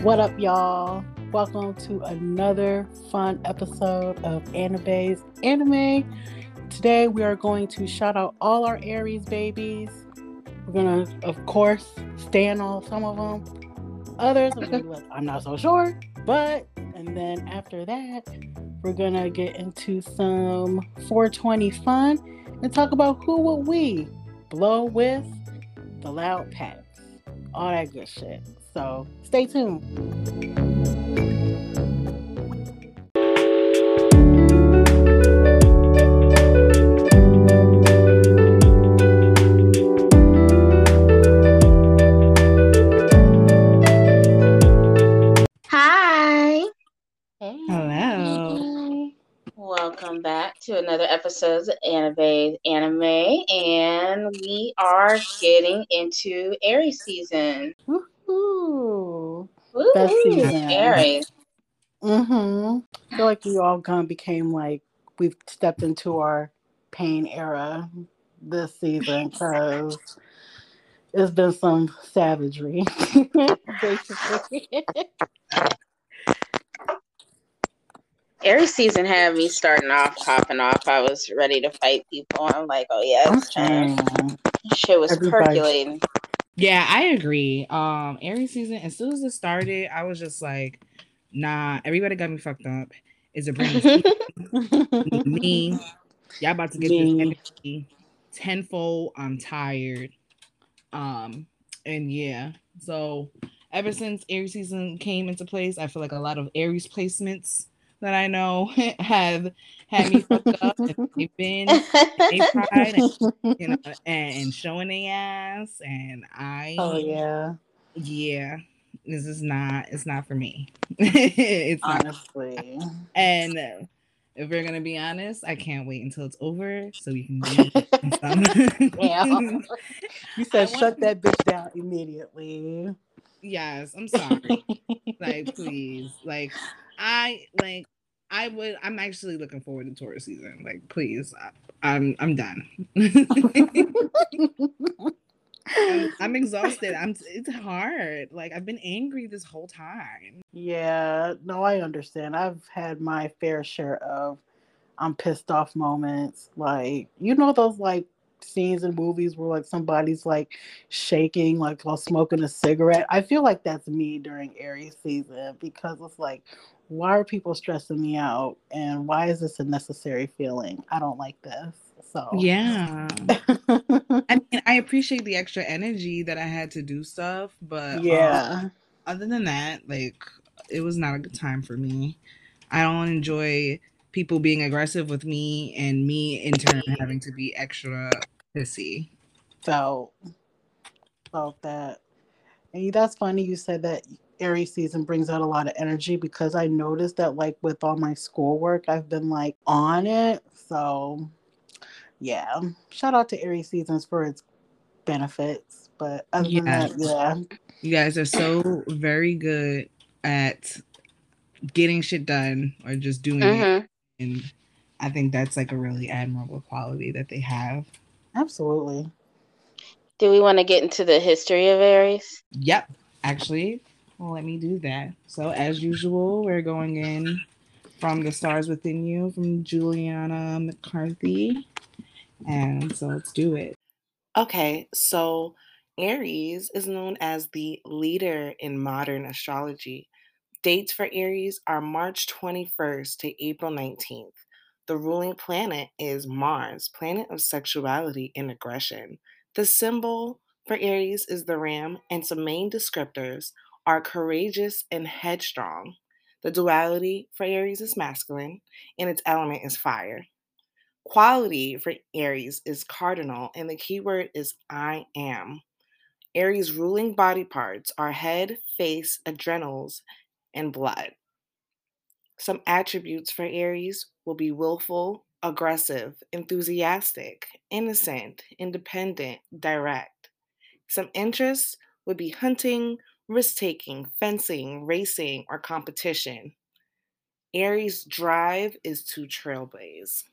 What up, y'all? Welcome to another fun episode of Anibae's Anime. Today, we are going to shout out all our Aries babies. We're going to, of course, stand on some of them. Others will be like, I'm not so sure. And then after that, we're going to get into some 420 fun and talk about who will we blow with the loud packs. All that good shit. So stay tuned. Hi. Hey. Hello. Welcome back to another episode of Anibae's Anime, and we are getting into Aries season. Woohoo! Woo-hoo, Best season. Aries. I feel like we all kind of became like we've stepped into our pain era this season because it's been some savagery, basically. Aries season had me starting off, popping off. I was ready to fight people. I'm like, oh yeah, I'm it's time. saying Shit was percolating. Yeah, I agree. Aries season, as soon as it started, I was just like, nah, everybody got me fucked up. Is it brand new me? Y'all about to get this energy tenfold. I'm tired. And yeah. So ever since Aries season came into place, I feel like a lot of Aries placements that I know have had me fucked up. And they've been they tried and showing their ass, and Oh yeah. This is not. It's not for me. It's honestly. not. And if we're gonna be honest, I can't wait until it's over so we can do something. Damn. You said shut that bitch down immediately. Yes, I'm sorry. Like, please. I'm actually looking forward to Taurus season. Like, please. I'm done. I'm exhausted. It's hard. Like, I've been angry this whole time. Yeah, no, I understand. I've had my fair share of I'm pissed off moments. Like, those like scenes in movies where like somebody's like shaking, like while smoking a cigarette. I feel like that's me during Aries season because it's like, why are people stressing me out? And why is this a necessary feeling? I don't like this. So yeah. I mean, I appreciate the extra energy that I had to do stuff, but yeah. Other than that, like, it was not a good time for me. I don't enjoy people being aggressive with me and me in turn having to be extra pissy. Felt that. And that's funny you said that Aries season brings out a lot of energy because I noticed that like with all my schoolwork I've been like on it. So yeah. Shout out to Aries seasons for its benefits. But other than that, yeah. You guys are so very good at getting shit done or just doing it. And I think that's like a really admirable quality that they have. Absolutely. Do we want to get into the history of Aries? Yep. Actually, let me do that. So, as usual, we're going in from The Stars Within You from Juliana McCarthy. And so let's do it. Okay, so Aries is known as the leader in modern astrology. Dates for Aries are March 21st to April 19th. The ruling planet is Mars, planet of sexuality and aggression. The symbol for Aries is the ram, and some main descriptors are courageous and headstrong. The duality for Aries is masculine, and its element is fire. Quality for Aries is cardinal, and the keyword is I am. Aries' ruling body parts are head, face, adrenals, and blood. Some attributes for Aries will be willful, aggressive, enthusiastic, innocent, independent, direct. Some interests would be hunting, risk taking, fencing, racing, or competition. Aries' drive is to trailblaze.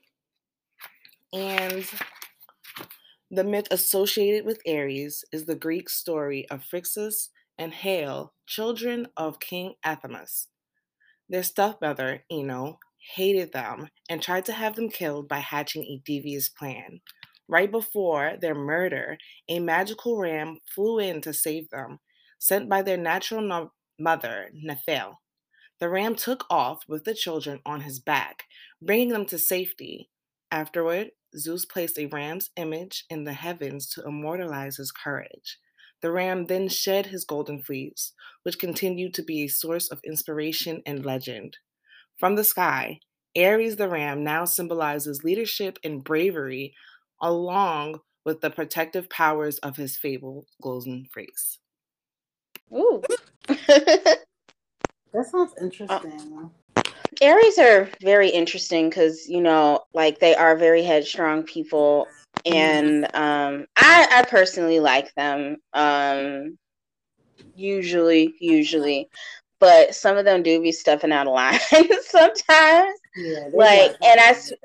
And the myth associated with Aries is the Greek story of Phrixus and Hail, children of King Athamas. Their stepmother, Ino, hated them and tried to have them killed by hatching a devious plan. Right before their murder, a magical ram flew in to save them, sent by their natural mother, Nephil. The ram took off with the children on his back, bringing them to safety. Afterward, Zeus placed a ram's image in the heavens to immortalize his courage. The ram then shed his golden fleece, which continued to be a source of inspiration and legend. From the sky, Ares the ram now symbolizes leadership and bravery, along with the protective powers of his fabled golden fleece. Ooh. That sounds interesting. Aries are very interesting because, you know, like they are very headstrong people. And I personally like them. Usually. But some of them do be stepping out of line sometimes. Yeah, like, and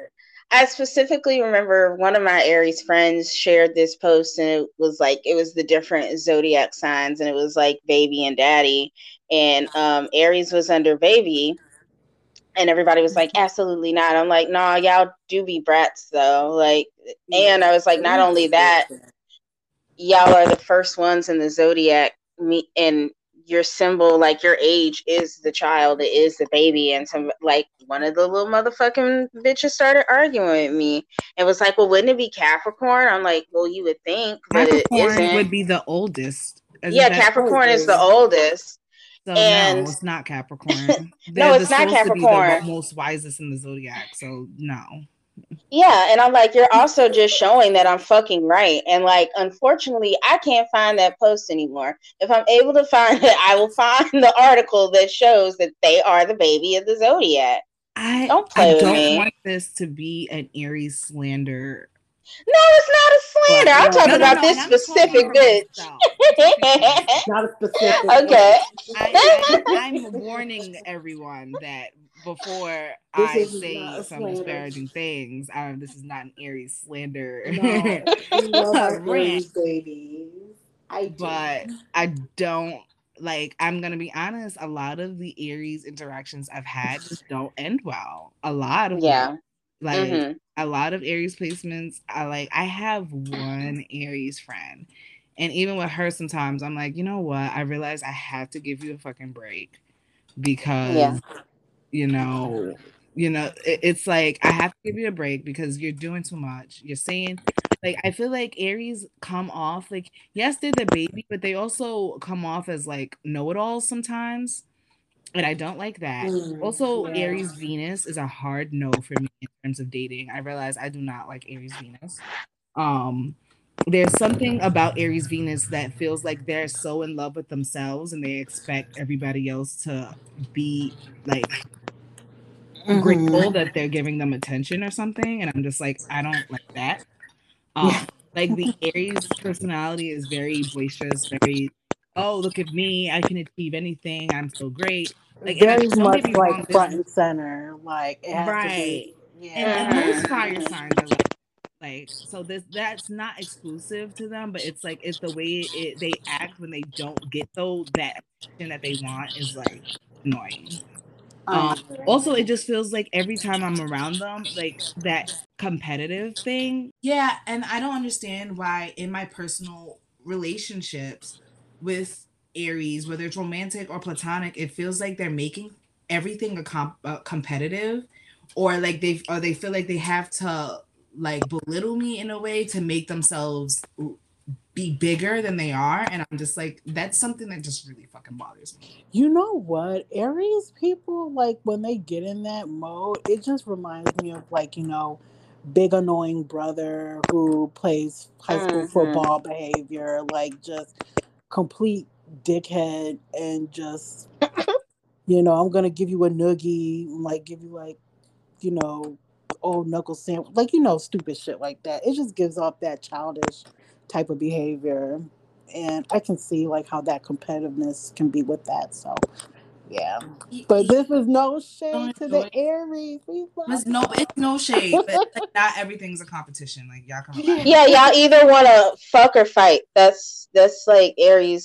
I specifically remember one of my Aries friends shared this post, and it was the different zodiac signs, and it was like baby and daddy, and Aries was under baby, and everybody was like, absolutely not. I'm like, nah, y'all do be brats though. Like, and I was like, not only that, y'all are the first ones in the zodiac, and your symbol, like your age is the child, it is the baby. And some, like, one of the little motherfucking bitches started arguing with me and was like, well, wouldn't it be Capricorn? I'm like, well, you would think, but Capricorn it isn't. Would be the oldest. Yeah, Capricorn is the oldest. So and no, it's not Capricorn. No, it's not Capricorn. The most wisest in the zodiac, so no. Yeah, and I'm like, you're also just showing that I'm fucking right. And like, unfortunately, I can't find that post anymore. If I'm able to find it, I will find the article that shows that they are the baby of the zodiac. Don't play with me. I don't want this to be an Aries slander. No, it's not a slander. I'm talking about this specific bitch. Not a specific. Okay. I'm warning everyone that before I say some disparaging things, this is not an Aries slander. No, we love our Aries babies. But I don't, like, I'm going to be honest, a lot of the Aries interactions I've had just don't end well. A lot of them. Like, a lot of Aries placements, I have one Aries friend. And even with her, sometimes I'm like, you know what? I realize I have to give you a fucking break because, you know, it's like, I have to give you a break because you're doing too much. You're saying, like, I feel like Aries come off, like, yes, they're the baby, but they also come off as, like, know-it-alls sometimes. And I don't like that. Also, Aries Venus is a hard no for me in terms of dating. I realize I do not like Aries Venus. There's something about Aries Venus that feels like they're so in love with themselves and they expect everybody else to be like grateful that they're giving them attention or something. And I'm just like, I don't like that. Like, the Aries personality is very boisterous, very, oh, look at me, I can achieve anything, I'm so great. Like, very much like front and center, like it has right. To be, and most fire signs are like so that's not exclusive to them, but it's like it's the way they act when they don't get that attention that they want is like annoying. Also, it just feels like every time I'm around them, like that competitive thing. Yeah, and I don't understand why in my personal relationships with Aries, whether it's romantic or platonic, it feels like they're making everything competitive, or like they feel like they have to like belittle me in a way to make themselves be bigger than they are, and I'm just like, that's something that just really fucking bothers me. You know what? Aries people, like, when they get in that mode, it just reminds me of, like, you know, big annoying brother who plays high school football behavior, like just complete dickhead, and just, you know, I'm gonna give you a noogie, like give you like, you know, old knuckle sandwich, like, you know, stupid shit like that. It just gives off that childish type of behavior, and I can see like how that competitiveness can be with that. So yeah, but this is no shade to the Aries. It's no shade, but like, not everything's a competition. Like, y'all come yeah, y'all either want to fuck or fight. That's like Aries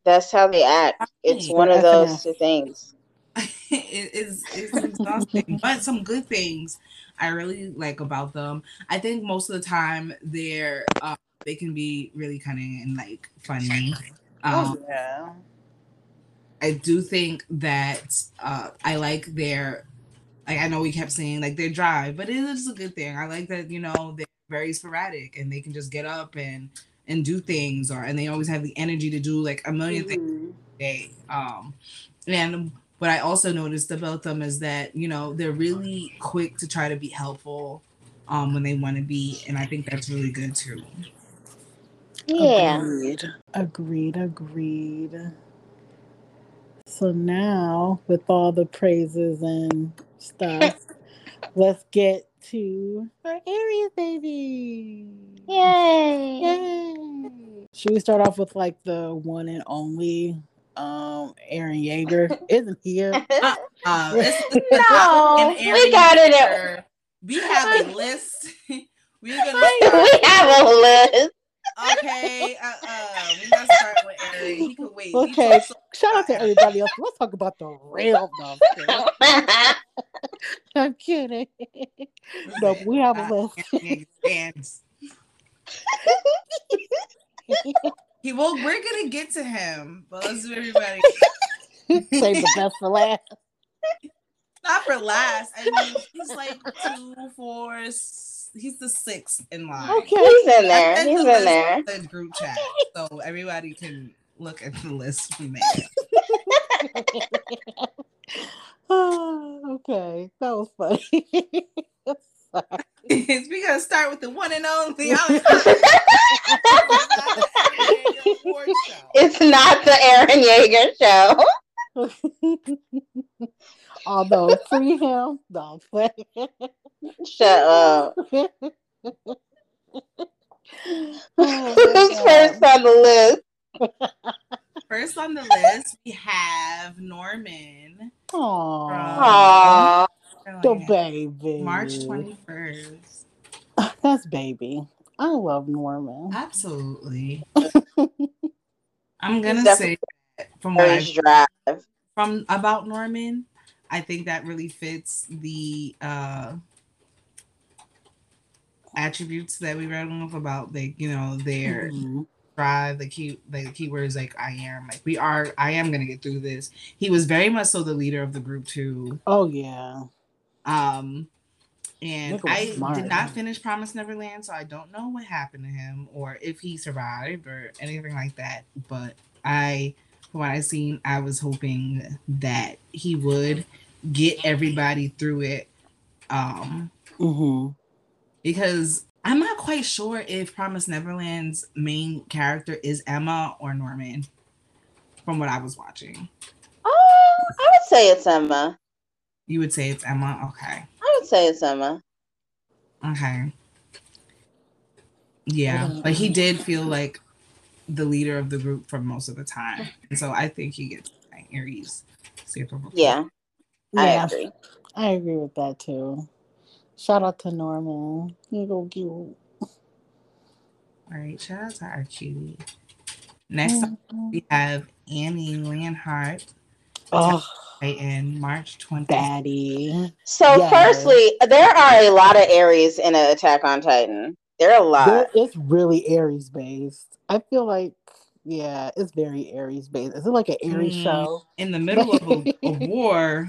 That's how they act. It's one of those two things. It's exhausting, but some good things I really like about them. I think most of the time they can be really cunning and like funny. Yeah. I do think that I like their, like, I know we kept saying like their drive, but it is a good thing. I like that, they're very sporadic and they can just get up and do things, and they always have the energy to do like a million things a day. And what I also noticed about them is that they're really quick to try to be helpful when they want to be, and I think that's really good too. Yeah. Agreed. So now, with all the praises and stuff, let's get to our Aries baby. Yay! Should we start off with like the one and only Eren Yeager? Isn't he? No, we got it. We have a list. We have a list. Okay, we gotta start with Eren. He could wait. Okay, shout out to everybody else. Let's talk about the real stuff. I'm kidding. No, we have a list. We're gonna get to him, but let's do everybody. Save the best for last. Not for last. I mean, he's like 2, 4. He's the 6th in line. Okay, he's in there. He's in there. The group chat, so everybody can look at the list from there. Okay, that was funny. We're gonna start with the one and only. It's not the Eren Yeager show. Although free him, don't play. Shut up. Who's first on the list? First on the list, we have Norman. Aww. The baby. March 21st. That's baby. I love Norman. Absolutely. I'm gonna say that from what about Norman, I think that really fits the attributes that we read off about, like, their drive, the keywords like I am gonna get through this. He was very much so the leader of the group too. Oh yeah. And I did not finish Promise Neverland, so I don't know what happened to him or if he survived or anything like that. But from what I seen, I was hoping that he would get everybody through it. Because I'm not quite sure if Promise Neverland's main character is Emma or Norman, from what I was watching. I would say it's Emma. You would say it's Emma? Okay. I would say it's Emma. Okay. Yeah, but he did feel like the leader of the group for most of the time. And so I think he gets Aries. Yeah. I agree with that too. Shout out to Norman. You go cute. All right, shout out to our cutie. Next up, we have Annie Lanhart. In March 20th. Daddy. So firstly, there are a lot of Aries in Attack on Titan. There are a lot. It's really Aries based. I feel like, yeah, it's very Aries based. Is it like an Aries show? In the middle of a war.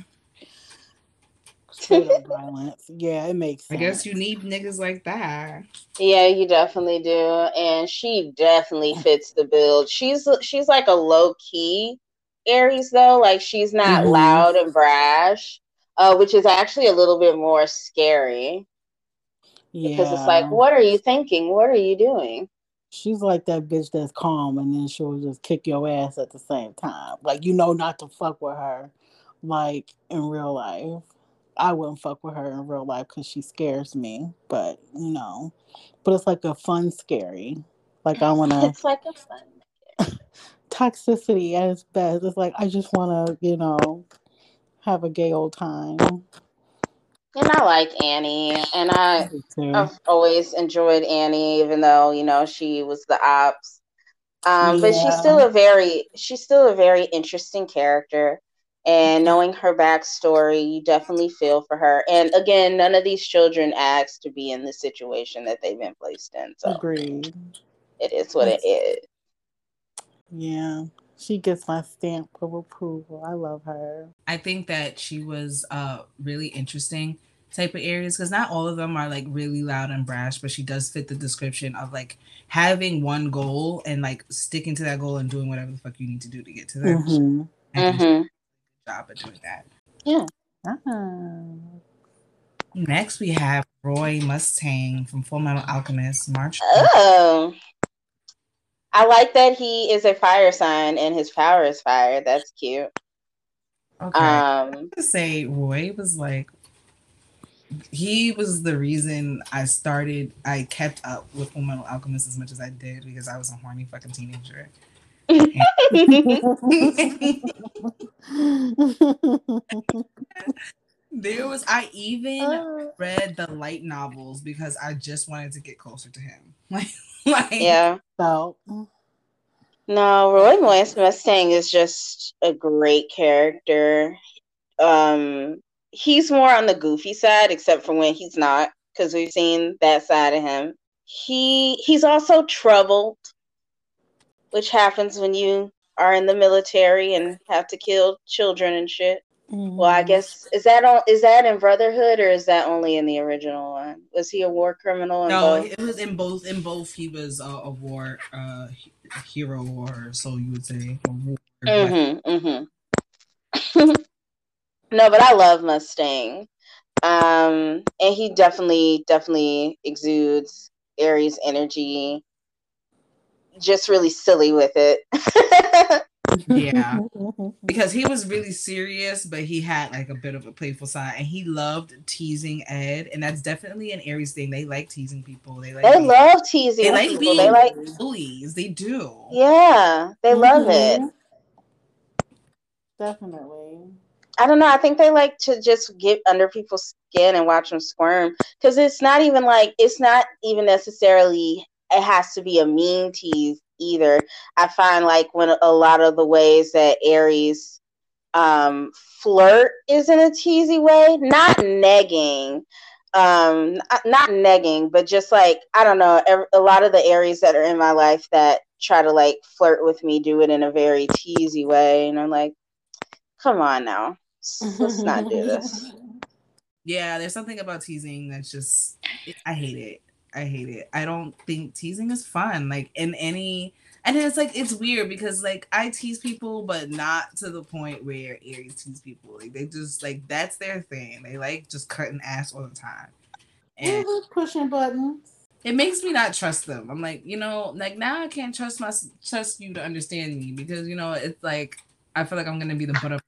Violence. Yeah, it makes sense. I guess you need niggas like that. Yeah, you definitely do. And she definitely fits the build. She's like a low key Aries though. Like, she's not loud and brash, which is actually a little bit more scary. Yeah. Because it's like, what are you thinking? What are you doing? She's like that bitch that's calm and then she'll just kick your ass at the same time. Like, not to fuck with her. Like, in real life. I wouldn't fuck with her in real life because she scares me. But, but it's like a fun scary. Like, I want to... It's like a fun toxicity at its best. It's like, I just want to, have a gay old time. And I like Annie. And I've always enjoyed Annie, even though, she was the ops. But she's still a very interesting character. And knowing her backstory, you definitely feel for her. And again, none of these children asked to be in the situation that they've been placed in. So agreed. It is what it is. Yeah. She gets my stamp of approval. I love her. I think that she was really interesting type of Aries because not all of them are like really loud and brash, but she does fit the description of like having one goal and like sticking to that goal and doing whatever the fuck you need to do to get to that. Mm-hmm. I think she did a good job at doing that. Yeah. Next, we have Roy Mustang from Full Metal Alchemist, March. Oh. I like that he is a fire sign and his power is fire. That's cute. Okay. I have to say, Roy was like, he was the reason I kept up with Full Metal Alchemist as much as I did because I was a horny fucking teenager. I even read the light novels because I just wanted to get closer to him. Yeah. So. No, Roy Mustang is just a great character. He's more on the goofy side, except for when he's not, because we've seen that side of him. He's also troubled, which happens when you are in the military and have to kill children and shit. Mm-hmm. Well, I guess is that in Brotherhood or is that only in the original one? Was he a war criminal? No, it was in both. In both, he was a war hero, or so you would say. A war. No, but I love Mustang, and he definitely exudes Aries energy. Just really silly with it. Yeah, because he was really serious, but he had like a bit of a playful side, and he loved teasing Ed, and that's definitely an Aries thing. They like teasing people. They love teasing. They like people. They like bullies. They do. Yeah, they love it. Definitely. I don't know. I think they like to just get under people's skin and watch them squirm because it's not even necessarily. It has to be a mean tease either. I find like when a lot of the ways that Aries flirt is in a teasy way, not negging, but just like, I don't know, a lot of the Aries that are in my life that try to like flirt with me do it in a very teasy way, and I'm like, come on now, let's not do this. Yeah, there's something about teasing that's just, I hate it. I don't think teasing is fun. Like and it's like, it's weird because like I tease people, but not to the point where Aries tease people. Like they just like, that's their thing. They like just cutting ass all the time. And pushing buttons. It makes me not trust them. I'm like, like now I can't trust you to understand me because it's like I feel like I'm gonna be the butt of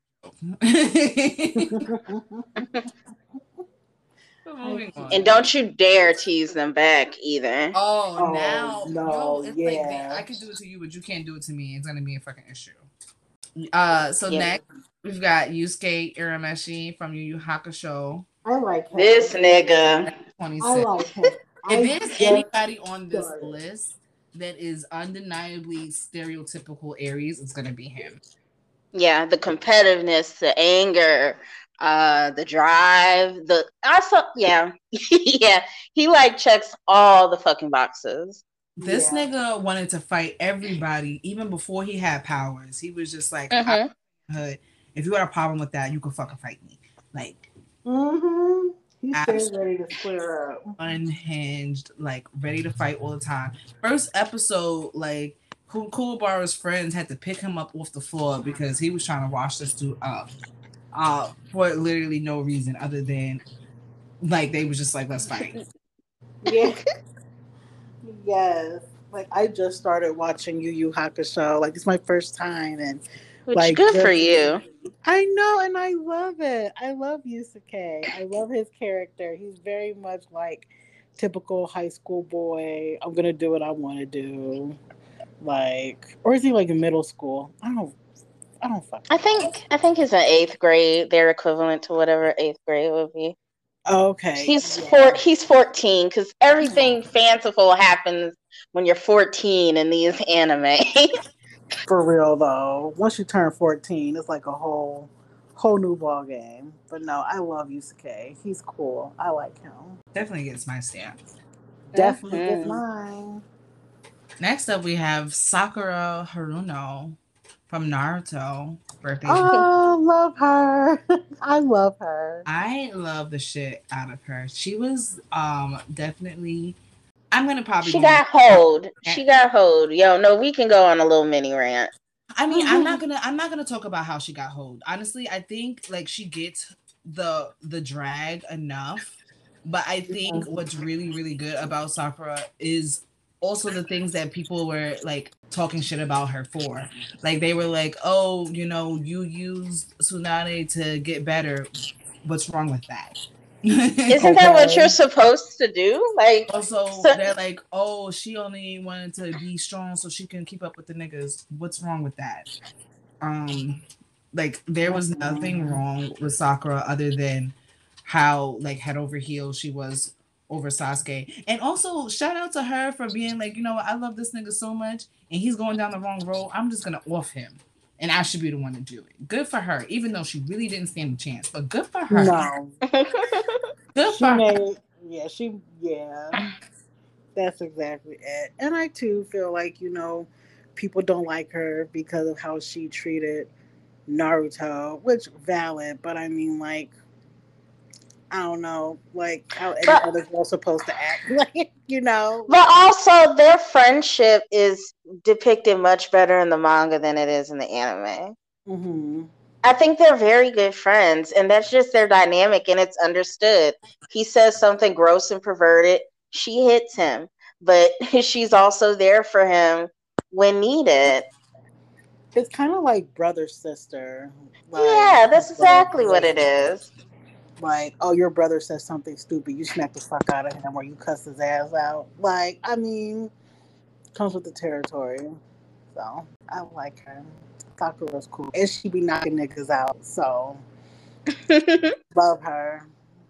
Moving on. And don't you dare tease them back either. Now no, it's yeah. like I could do it to you, but you can't do it to me. It's gonna be a fucking issue. Next we've got Yusuke Urameshi from Yu Yu Hakusho. I like him. This nigga. 26. I like him. If there's anybody on this list that is undeniably stereotypical Aries, it's gonna be him. Yeah, the competitiveness, the anger, the drive, yeah, he like checks all the fucking boxes. This nigga wanted to fight everybody even before he had powers. He was just like, if you had a problem with that, you could fucking fight me. Like, he's ready to square up, unhinged, like ready to fight all the time. First episode, like, Kuwabara's friends had to pick him up off the floor because he was trying to wash this dude up. For literally no reason other than like they was just like, let's fight. Yeah. Yes. Like I just started watching Yu Yu Hakusho. Like it's my first time, and like good for you. I know, and I love it. I love Yusuke. I love his character. He's very much like typical high school boy. I'm gonna do what I want to do. Like, or is he like in middle school? I don't fucking know. I think he's in 8th grade. They're equivalent to whatever 8th grade would be. Okay. He's 14 because everything fanciful happens when you're 14 in these anime. For real though, once you turn 14, it's like a whole new ball game. But no, I love Yusuke. He's cool. I like him. Definitely gets my stamp. Definitely gets mine. Next up, we have Sakura Haruno from Naruto. Birthday. Oh, love her. I love her. I love the shit out of her. She was definitely. I'm gonna probably. She got hold. She got hold. Yo, no, we can go on a little mini rant. I mean, I'm not gonna talk about how she got hold. Honestly, I think like she gets the drag enough, but I think what's really, really good about Sakura is also the things that people were like talking shit about her for. Like they were like, oh, you know, you used Tsunade to get better. What's wrong with that? Isn't that what you're supposed to do? Like, also, they're like, oh, she only wanted to be strong so she can keep up with the niggas. What's wrong with that? Like there was nothing wrong with Sakura other than how like head over heels she was over Sasuke. And also shout out to her for being like, you know what, I love this nigga so much and he's going down the wrong road. I'm just gonna off him. And I should be the one to do it. Good for her, even though she really didn't stand a chance. But good for her. No. Good for her. Yeah. That's exactly it. And I too feel like, you know, people don't like her because of how she treated Naruto, which valid, but I mean like I don't know, like how any other girl's supposed to act, like, you know. But also, their friendship is depicted much better in the manga than it is in the anime. Mm-hmm. I think they're very good friends, and that's just their dynamic, and it's understood. He says something gross and perverted, she hits him, but she's also there for him when needed. It's kind of like brother sister. Like, yeah, that's exactly what it is. Like, oh, your brother says something stupid, you smack the fuck out of him or you cuss his ass out. Like, I mean, comes with the territory. So, I like her. Sakura's cool. And she be knocking niggas out, so love her.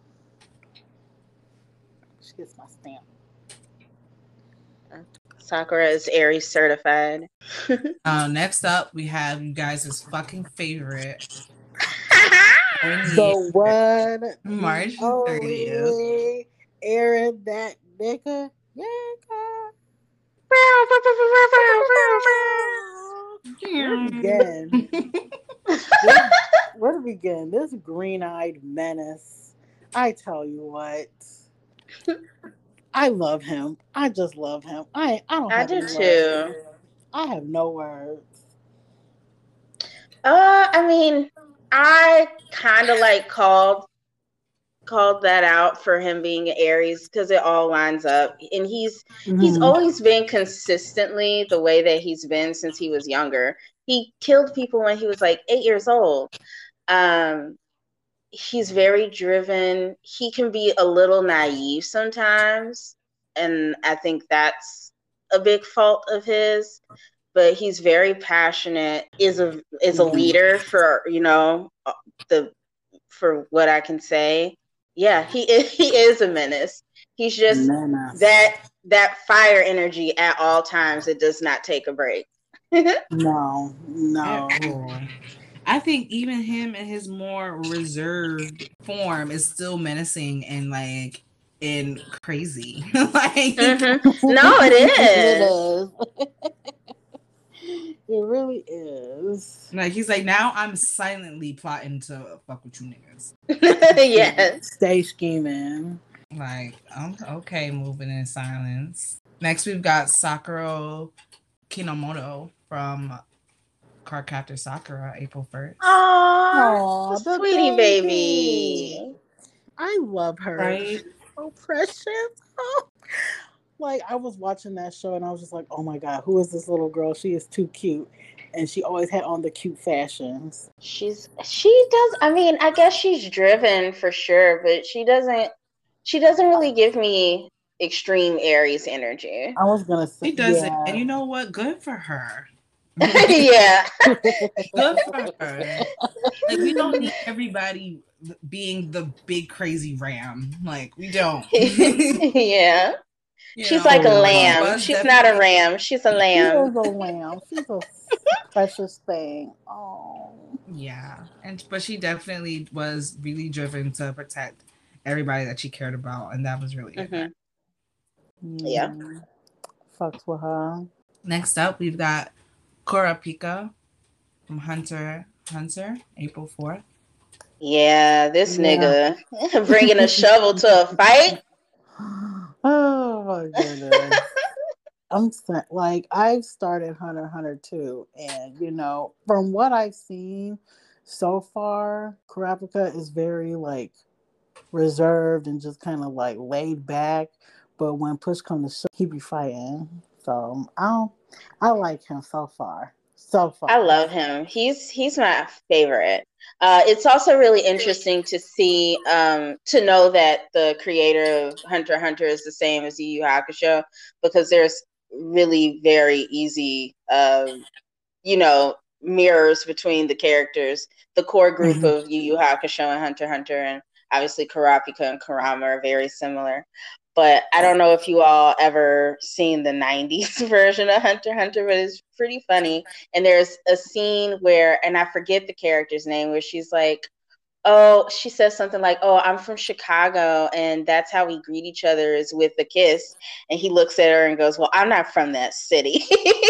She gets my stamp. Sakura is Aries certified. Next up, we have you guys' fucking favorite. The one March 30th. Aaron, that nigga. Yeah. Where to begin? This green-eyed menace. I tell you what. I love him. I just love him. I do too. I have no words. I mean, I kind of like called that out for him being Aries because it all lines up, and he's always been consistently the way that he's been since he was younger. He killed people when he was like 8 years old. He's very driven. He can be a little naive sometimes, and I think that's a big fault of his. But he's very passionate. Is a leader for, you know, for what I can say. Yeah, he is a menace. He's just that fire energy at all times. It does not take a break. No. I think even him in his more reserved form is still menacing and like and crazy. Like no, it is. It really is. Like he's like, now I'm silently plotting to fuck with you niggas. Yes. Stay scheming. Like, I'm okay, moving in silence. Next we've got Sakura Kinomoto from Cardcaptor Sakura, April 1st. Aww, the sweetie baby. I love her. Right? So precious. Like, I was watching that show and I was just like, oh my God, who is this little girl? She is too cute. And she always had on the cute fashions. She does. I mean, I guess she's driven for sure, but she doesn't really give me extreme Aries energy. I was going to say. She doesn't. Yeah. And you know what? Good for her. Yeah. Good for her. Like, we don't need everybody being the big crazy ram. Like, we don't. Yeah. She's like a lamb. She's not a ram. She's a lamb. She's a lamb. She's a precious thing. Oh. Yeah, but she definitely was really driven to protect everybody that she cared about, and that was really good. Yeah. Fucks with her. Next up, we've got Kurapika from Hunter, April 4th. Yeah, this nigga bringing a shovel to a fight. Oh my goodness. I've started Hunter x Hunter too, and from what I've seen so far, Kurapika is very reserved and just kind of laid back. But when push comes to shove, he be fighting. So I like him so far. I love him. He's my favorite. It's also really interesting to see, to know that the creator of Hunter x Hunter is the same as Yu Yu Hakusho, because there's really very easy, mirrors between the characters. The core group of Yu Yu Hakusho and Hunter x Hunter, and obviously Kurapika and Kurama are very similar. But I don't know if you all ever seen the 90s version of Hunter x Hunter, but it's pretty funny. And there's a scene where, and I forget the character's name, where she's like, she says something like, I'm from Chicago, and that's how we greet each other is with a kiss. And he looks at her and goes, well, I'm not from that city.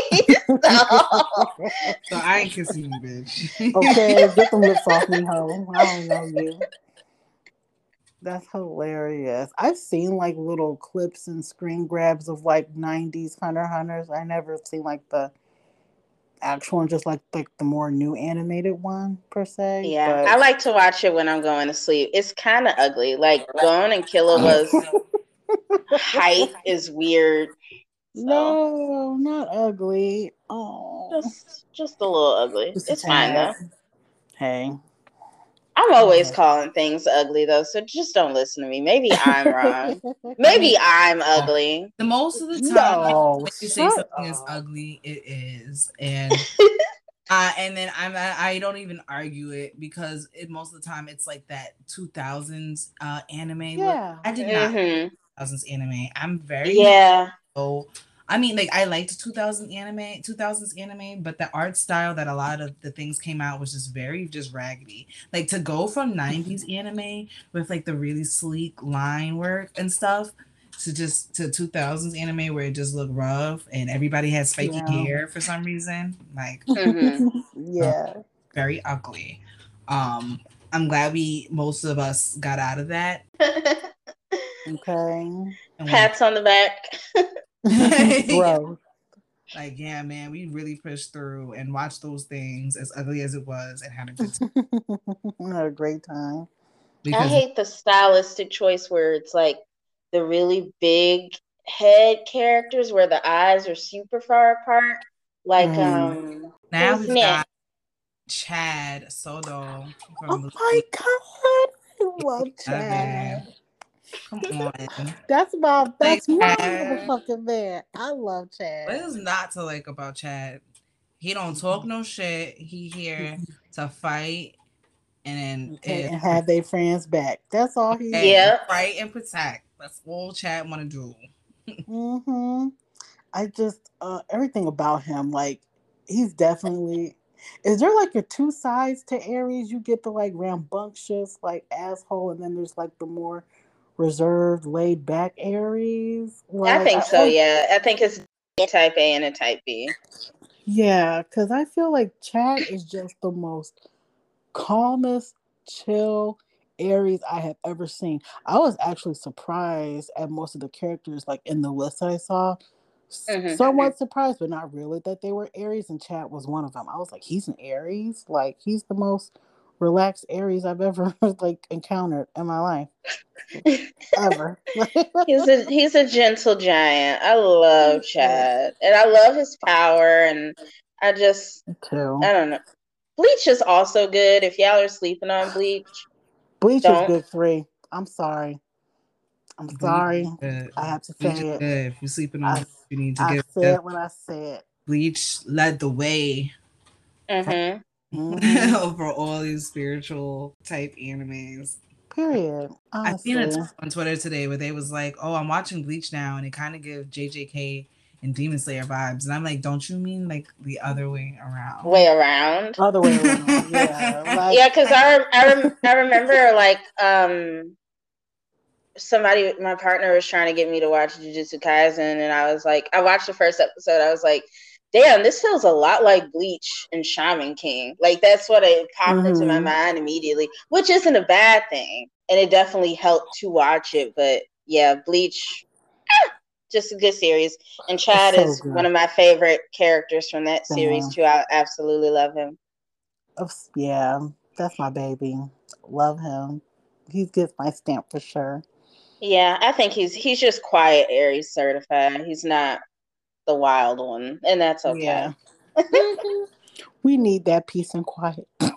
So I ain't kissing you, bitch. Okay, get the lips off me, ho. I don't know you. That's hilarious. I've seen little clips and screen grabs of 90s Hunter x Hunters. I never seen the actual one, just the more new animated one per se. Yeah, I like to watch it when I'm going to sleep. It's kind of ugly. Gon and Killua's height is weird. So. No, not ugly. Oh, just a little ugly. It's fine though. Hey. I'm always calling things ugly, though, so just don't listen to me. Maybe I'm wrong. Maybe I'm ugly. The most of the time, when you say something is ugly, it is. And and then I don't even argue it, because most of the time it's that 2000s anime. Yeah. I did not 2000s anime. I'm very I mean, I liked 2000s anime, but the art style that a lot of the things came out was just very raggedy. To go from 90s anime with the really sleek line work and stuff to 2000s anime where it just looked rough and everybody had spiky hair for some reason, very ugly. I'm glad most of us got out of that. Okay. Pats on the back. Bro. Yeah, man, we really pushed through and watched those things, as ugly as it was, and had a good time. Had a great time. I hate the stylistic choice where it's the really big head characters where the eyes are super far apart. Now we've got Chad Soto. Oh my god, I love Chad. Come on. That's my motherfucking man. I love Chad. What is not to like about Chad? He don't talk no shit. He here to fight and have their friends back. That's all he fight and protect. That's all Chad want to do. I just everything about him, he's definitely. Is there a two sides to Aries? You get the rambunctious asshole, and then there's the more reserved, laid back Aries. I think so. Yeah, I think it's a type A and a type B. Yeah, because I feel Chad is just the most calmest, chill Aries I have ever seen. I was actually surprised at most of the characters in the list that I saw. Somewhat surprised, but not really, that they were Aries, and Chad was one of them. I was he's an Aries? He's the most relaxed Aries I've ever encountered in my life. Ever. He's a gentle giant. I love Chad. And I love his power, and I don't know. Bleach is also good. If y'all are sleeping on Bleach is good free. I'm sorry. I have to say it. If you're sleeping on Bleach, you need to get I said what I said. Bleach led the way. Over all these spiritual type animes. Period. I seen a Honestly. tweet on Twitter today where they was like, "Oh, I'm watching Bleach now, and it kind of gives JJK and Demon Slayer vibes." And I'm like, "Don't you mean like the other way around?" Way around. Other way around. Yeah. Like, Yeah, because I remember like somebody, my partner was trying to get me to watch Jujutsu Kaisen, and I was like, I watched the first episode. I was like, damn, this feels a lot like Bleach and Shaman King. Like, that's what it popped into my mind immediately, which isn't a bad thing. And it definitely helped to watch it. But yeah, Bleach, just a good series. And Chad so is good. one of my favorite characters from that series, too. I absolutely love him. Yeah, that's my baby. Love him. He gets my stamp for sure. Yeah, I think he's just quiet Aries certified. He's not the wild one, and that's okay. Yeah. We need that peace and quiet. I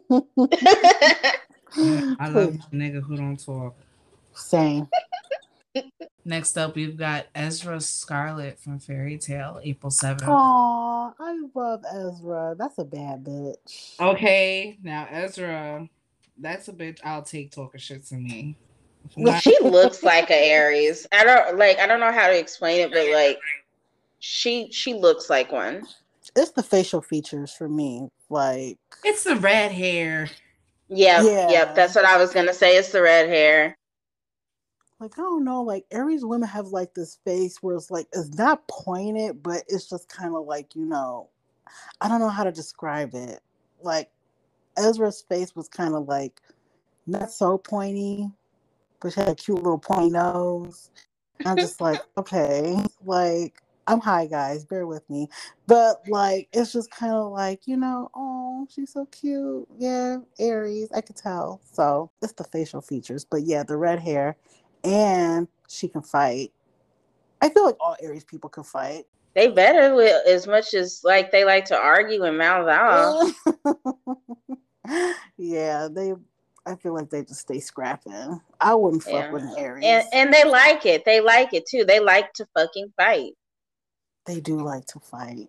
love a nigga who don't talk. Same. Next up, we've got Ezra Scarlet from Fairy Tail, April 7th. Oh, I love Ezra. That's a bad bitch. Okay, now Ezra, that's a bitch I'll take talking shit to me. She looks like an Aries. I don't know how to explain it, but like she looks like one. It's the facial features for me. Like, it's the red hair. Yep, that's what I was gonna say. It's the red hair. Like, I don't know, like Aries women have like this face where it's like it's not pointed, but it's just kind of like, you know, I don't know how to describe it. Like Ezra's face was kind of like not so pointy, but she had a cute little pointy nose. I'm just like, okay, like I'm high, guys, bear with me. But like it's just kind of like, you know, oh, she's so cute. Yeah, Aries, I could tell. So it's the facial features, but yeah, the red hair. And she can fight. I feel like all Aries people can fight. They better with as much as like they like to argue and mouth off. Yeah, I feel like they just stay scrapping. I wouldn't fuck with an Aries. And they like it. They like it too. They like to fucking fight. They do like to fight.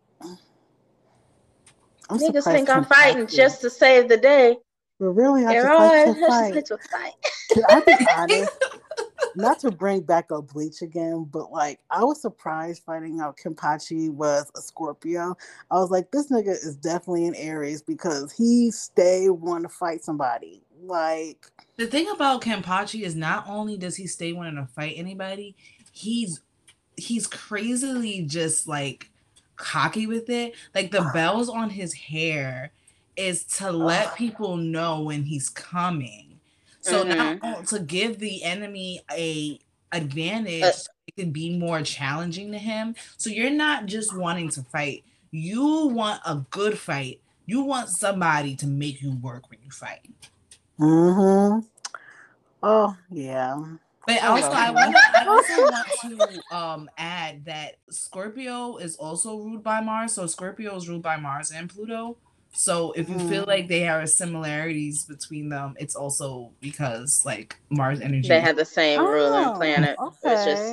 Niggas think I'm fighting just to save the day. But really, I just like to fight. Can I be honest? Not to bring back up Bleach again, but like I was surprised finding out Kenpachi was a Scorpio. I was like, this nigga is definitely an Aries because he stay wanting to fight somebody. Like, the thing about Kenpachi is not only does he stay wanting to fight anybody, he's crazily just like cocky with it. Like the bells on his hair is to let people know when he's coming. So now to give the enemy a advantage, it can be more challenging to him. So you're not just wanting to fight. You want a good fight. You want somebody to make you work when you fight. Mm-hmm. Oh, yeah. But also, I also want to add that Scorpio is also ruled by Mars. So Scorpio is ruled by Mars and Pluto. So if you feel like they have similarities between them, it's also because like Mars energy. They have the same ruling planet. Okay. It's just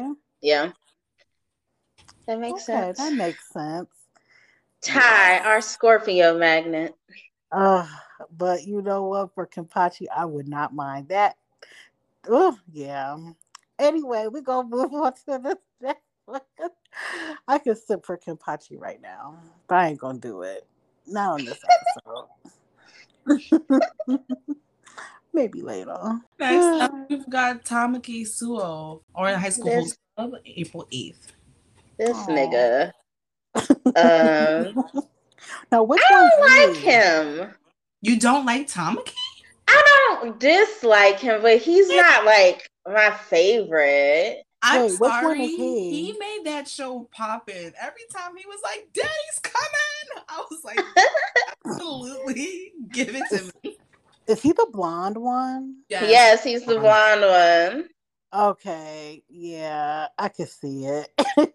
that makes sense. That makes sense. Ty, our Scorpio magnet. But you know what? For Kenpachi, I would not mind that. Oh, yeah. Anyway, we're gonna move on to this next one. I could sip for Kenpachi right now, but I ain't gonna do it. Not on this episode. Maybe later. Next up, we've got Tamaki Suo, or High School Host Club, April 8th. This nigga. Now, which I don't like him. You don't like Tamaki? I don't dislike him, but he's not like my favorite. I'm sorry. He made that show poppin'. Every time he was like, "Daddy's coming," I was like, "Absolutely, give it to me." Is he the blonde one? Yes, he's the blonde one. Okay, yeah, I can see it.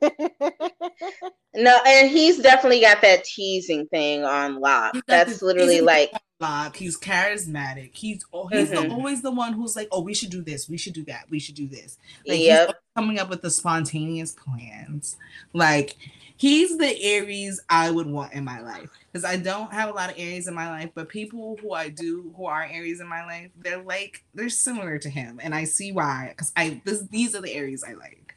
No, and he's definitely got that teasing thing on lock. That's literally like lock. He's charismatic. He's always the one who's like, "Oh, we should do this. We should do that. We should do this." Like he's coming up with the spontaneous plans. Like He's the Aries I would want in my life because I don't have a lot of Aries in my life, but people who I do who are Aries in my life, they're similar to him, and I see why because these are the Aries I like.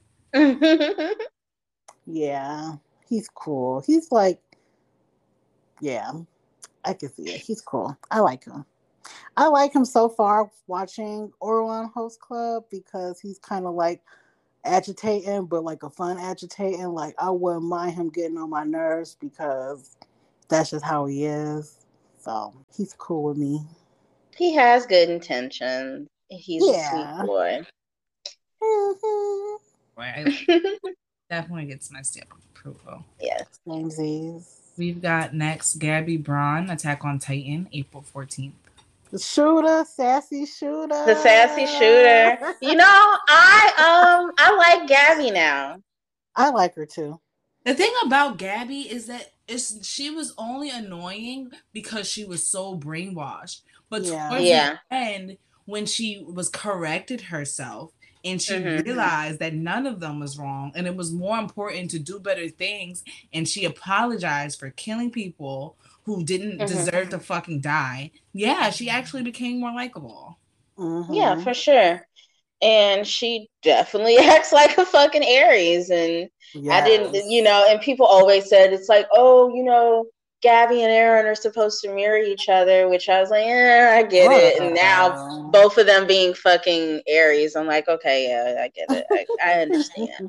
Yeah, he's cool. He's like, yeah, I can see it. He's cool. I like him. I like him so far watching Orwan Host Club because he's kind of like agitating, but like a fun agitating. Like I wouldn't mind him getting on my nerves because that's just how he is. So he's cool with me. He has good intentions. He's a sweet boy. Mm-hmm. Definitely gets my stamp of approval. Yes. Samesies. We've got next Gabby Braun, Attack on Titan, April 14th. The shooter, sassy shooter. The sassy shooter. You know, I like Gabby now. I like her too. The thing about Gabby is that she was only annoying because she was so brainwashed. But towards the end, when she was corrected herself and she realized that none of them was wrong and it was more important to do better things, and she apologized for killing people who didn't deserve to fucking die. Yeah, she actually became more likable. Yeah, for sure. And she definitely acts like a fucking Aries. And I didn't, and people always said it's like, oh, Gabby and Aaron are supposed to mirror each other, which I was like, I get it. And now both of them being fucking Aries, I'm like, okay, yeah, I get it. I understand.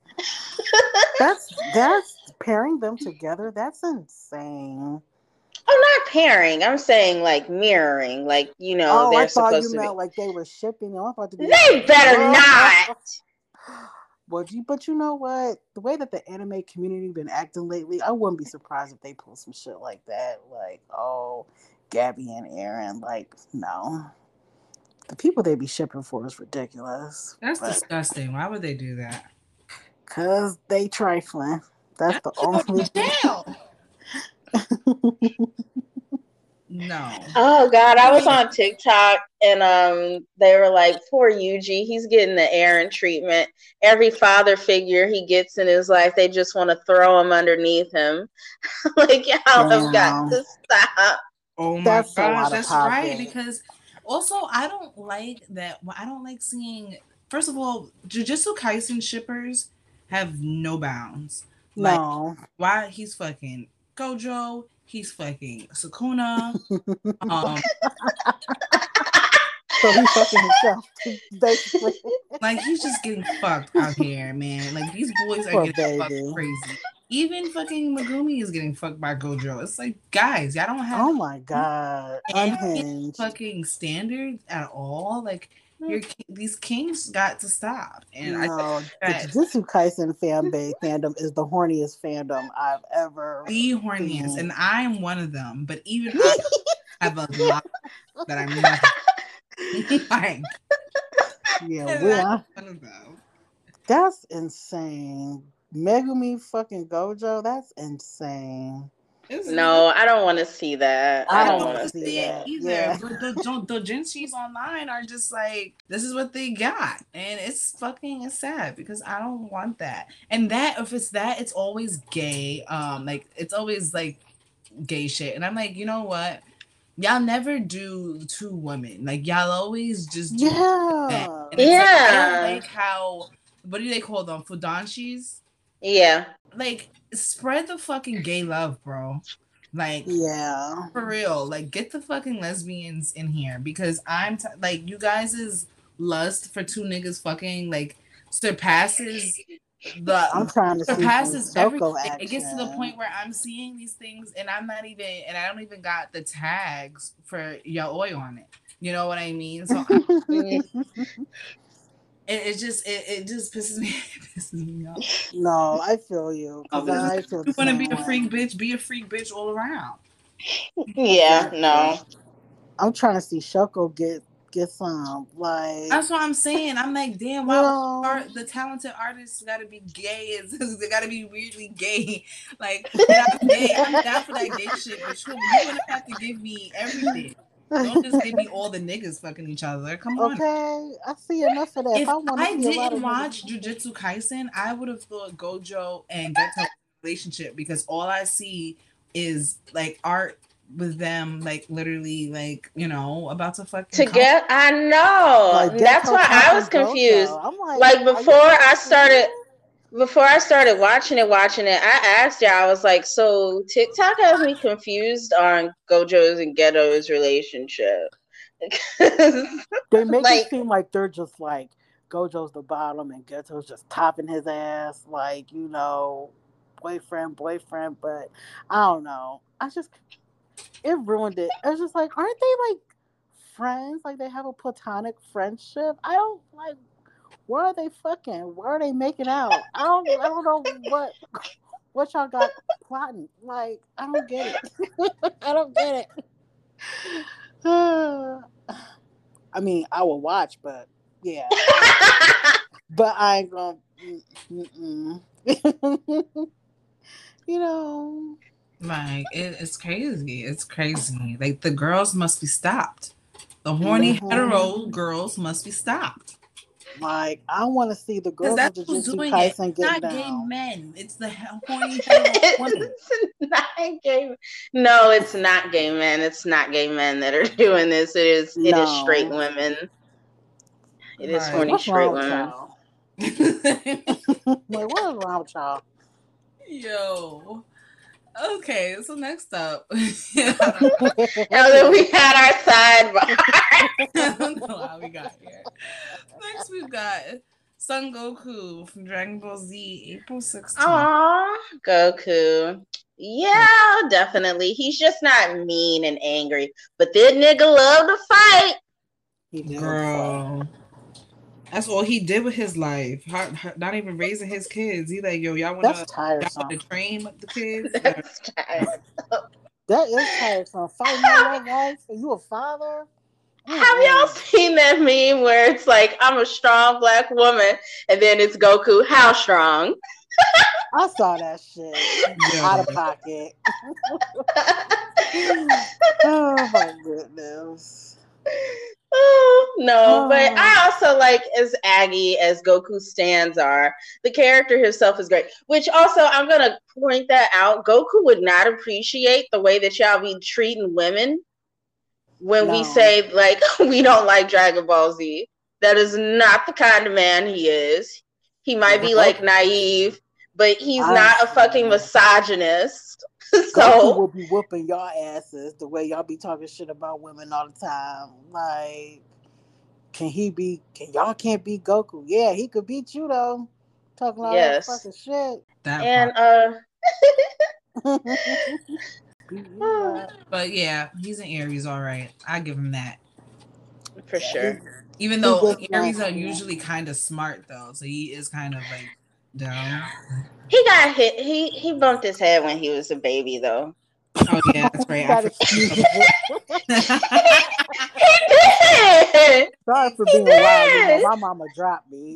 That's pairing them together. That's insane. I'm not pairing. I'm saying like mirroring. Like, they're supposed to be. Like they were shipping. I thought to be they better not. But you know what? The way that the anime community been acting lately, I wouldn't be surprised if they pull some shit like that. Like, oh, Gabby and Aaron. Like, no. The people they be shipping for is ridiculous. That's disgusting. Why would they do that? Because they trifling. That's the only jail. No. Oh God, I was on TikTok and they were like, poor Yuji, he's getting the Aaron treatment. Every father figure he gets in his life, they just want to throw him underneath him. Like, y'all have got to stop. Oh my gosh, that's right. Because also I don't like that. I don't like seeing, first of all, Jujutsu Kaisen shippers have no bounds. No. Like, why he's fucking Gojo, he's fucking Sukuna. So he's fucking himself, basically. Like, he's just getting fucked out here, man. Like, these boys are getting fucked crazy. Even fucking Megumi is getting fucked by Gojo. It's like, guys, y'all don't have. Oh my god, unhinged fucking standards at all. Like, these kings got to stop. And the Jujutsu Kaisen fandom is the horniest fandom I've ever the horniest, and I'm one of them. But even I have a lot that I'm not like. Yeah, one of them. That's insane. Megumi fucking Gojo, that's insane. No, I don't want to see that. I don't want to see it either. Yeah. But the Jinshis online are just like, this is what they got, and it's sad because I don't want that. And that if it's that, it's always gay. Like it's always like gay shit, and I'm like, you know what? Y'all never do two women. Like y'all always just do that. And it's like, I don't like how. What do they call them? Fudanshis? Yeah. Like, spread the fucking gay love, bro. Like, yeah, for real. Like, get the fucking lesbians in here because like, you guys' lust for two niggas fucking like surpasses the. I'm trying to surpasses everything. It gets to the point where I'm seeing these things and I don't even got the tags for yaoi on it. You know what I mean? So. It just pisses me off. No, I feel you. If you want to be a freak bitch, be a freak bitch all around. Yeah, no. I'm trying to see Shoko get some. Like, that's what I'm saying. I'm like, damn, why the talented artists gotta be gay? They gotta be weirdly gay. Like, I'm gay. I'm down for that gay shit, but you're gonna have to give me everything. Don't just give me all the niggas fucking each other. Come on. Okay, I see enough of that. If I didn't watch Jujutsu Kaisen, I would have thought Gojo and Geto relationship because all I see is like art with them like literally like about to fucking come. I know. Like, That's Ghetto why I was Talking confused. Gojo. I'm Like are you before I started watching it, I asked you, I was like, so TikTok has me confused on Gojo's and Ghetto's relationship. They make Like, it seem like they're just like Gojo's the bottom and Ghetto's just topping his ass, like, boyfriend, but I don't know. It ruined it. I was just like, aren't they like friends? Like they have a platonic friendship? I don't like where are they fucking? Where are they making out? I don't know what y'all got plotting. Like, I don't get it. I don't get it. I mean, I will watch, but yeah. But I ain't gonna. Like it's crazy. It's crazy. Like the girls must be stopped. The horny hetero girls must be stopped. Like, I want to see the girls that's of who's Jujutsu doing Kaisen it. getting Not gay down. men. It's the horny hetero women. It's not gay. No, it's not gay men. It's not gay men that are doing this. It is straight women. It is horny straight women. Like, what is wrong with y'all? Yo. Okay, so next up. And then we had our sidebar. I don't know how we got here. Next we've got Son Goku from Dragon Ball Z, April 16th. Aww, Goku. Yeah, definitely. He's just not mean and angry, but that nigga love to fight. Girl. That's all he did with his life. Not even raising his kids. He like, yo, y'all want to train the kids? That's tiresome. That is tiresome. Fighting all your life? Are you a father? Have y'all seen that meme where it's like, I'm a strong black woman, and then it's Goku, how strong? I saw that shit. Out of pocket. Oh my goodness. Oh, no, but I also like as Aggie as Goku stands are. The character himself is great. Which also, I'm going to point that out. Goku would not appreciate the way that y'all be treating women when we say, like, we don't like Dragon Ball Z. That is not the kind of man he is. He might be, like, naive, but he's not a fucking misogynist. Goku will be whooping y'all asses the way y'all be talking shit about women all the time. Like, y'all can't beat Goku? Yeah, he could beat you though. Talking all that fucking shit. But yeah, he's an Aries, all right. I give him that. For sure. Even though Aries are usually kind of smart though, so he is kind of like dumb. He got hit. He bumped his head when he was a baby, though. Oh yeah, that's right. He did. Sorry for being wild. My mama dropped me.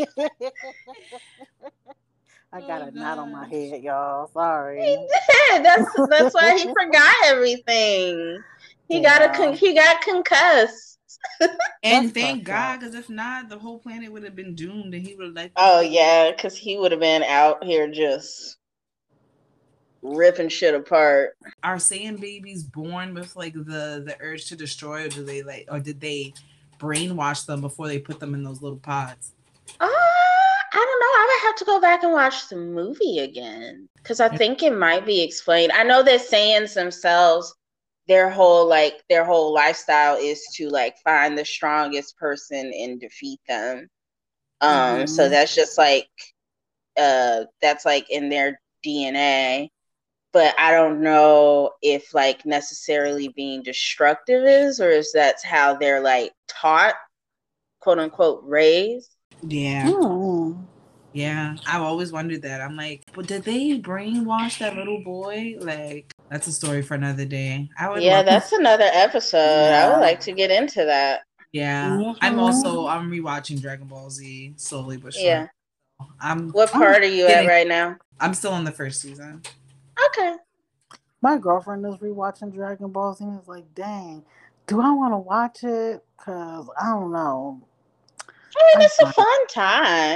I got a knot on my head, y'all. Sorry. He did. That's why he forgot everything. He got concussed. And thank God, because if not, the whole planet would have been doomed, and he would have like. Oh yeah, because he would have been out here just ripping shit apart. Are Saiyan babies born with like the urge to destroy, or did they brainwash them before they put them in those little pods? I don't know. I would have to go back and watch the movie again because I think it might be explained. I know that Saiyans themselves, their whole lifestyle is to like find the strongest person and defeat them. So that's just like that's like in their DNA. But I don't know if like necessarily being destructive is, or is that's how they're like taught, quote unquote, raised. Yeah. Yeah, I've always wondered that. I'm like, but did they brainwash that little boy? Like, that's a story for another day. That's another episode. Yeah. I would like to get into that. Yeah, I'm rewatching Dragon Ball Z slowly but surely. Yeah. What part are you at right now? I'm still on the first season. Okay. My girlfriend is rewatching Dragon Ball Z and is like, dang, do I want to watch it? Because I don't know. I mean, it's a fun time.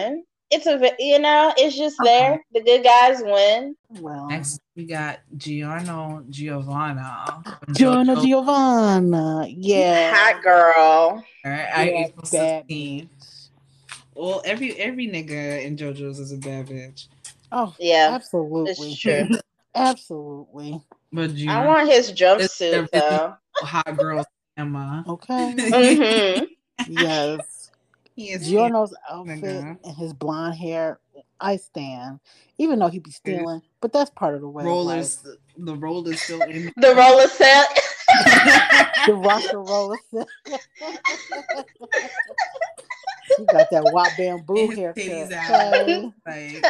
it's it's just there. The good guys win. Well, Next, we got Giorno Giovanna. Giorno Giovanna. Yeah. Hot girl. April bad 16th. bitch. Well, every nigga in JoJo's is a bad bitch. Oh, yeah, absolutely. It's true. Absolutely. But I want his jumpsuit it's though. Hot girl Emma. Okay. Mm-hmm. Yes. He is Giorno's outfit and his blonde hair, I stand. Even though he be stealing, but that's part of the way. Rollers, the rollers still in the roller set. The rocker roller set. He got that wop bamboo haircut. Okay. Like,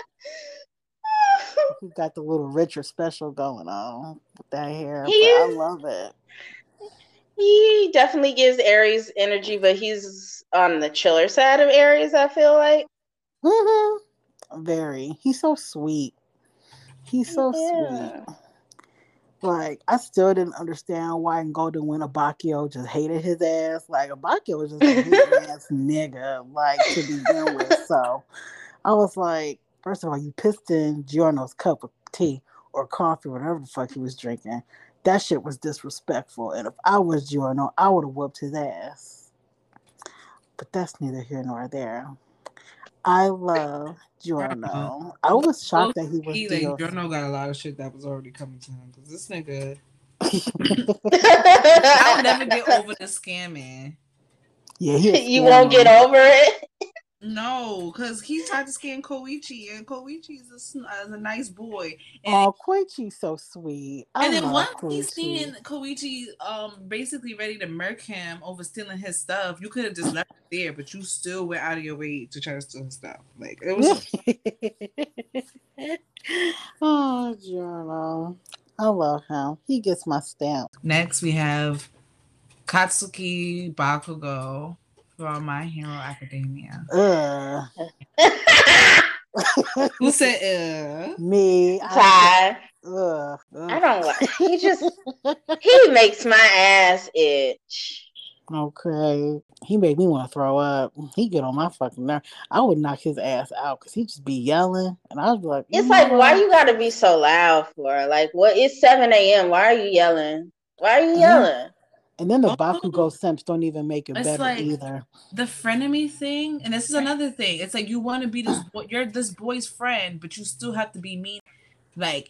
he got the little Richard special going on with that hair. I love it. He definitely gives Aries energy, but he's on the chiller side of Aries, I feel like. Mm-hmm. Very. He's so sweet. He's so sweet. Like, I still didn't understand why in Golden when Abakio just hated his ass. Like, Abakio was just a hating ass nigga, like, to begin with. So, I was like, first of all, you pissed in Giorno's cup of tea or coffee, whatever the fuck he was drinking. That shit was disrespectful. And if I was Giorno, I would have whooped his ass. But that's neither here nor there. I love Giorno. I was shocked that he was like, Giorno got a lot of shit that was already coming to him. Because this nigga... I would never get over the scamming. Yeah, you won't get over it? No, because he tried to scam Koichi, and Koichi is a nice boy. And Koichi's so sweet. And then once he's seen Koichi basically ready to murk him over stealing his stuff, you could have just left it there, but you still went out of your way to try to steal his stuff. Like, it was... Oh, Giorno. I love him. He gets my stamp. Next, we have Katsuki Bakugo from My Hero Academia. Who said me? I don't like. He makes my ass itch. Okay, he made me want to throw up. He get on my fucking nerve. I would knock his ass out because he just be yelling, and I was like, "It's like, why you gotta be so loud for? Like, what? It's 7 a.m. Why are you yelling? Why are you yelling?" And then the Bakugo simps don't even make it better like either. The frenemy thing, and this is another thing. It's like you want to be this boy, you're this boy's friend, but you still have to be mean. Like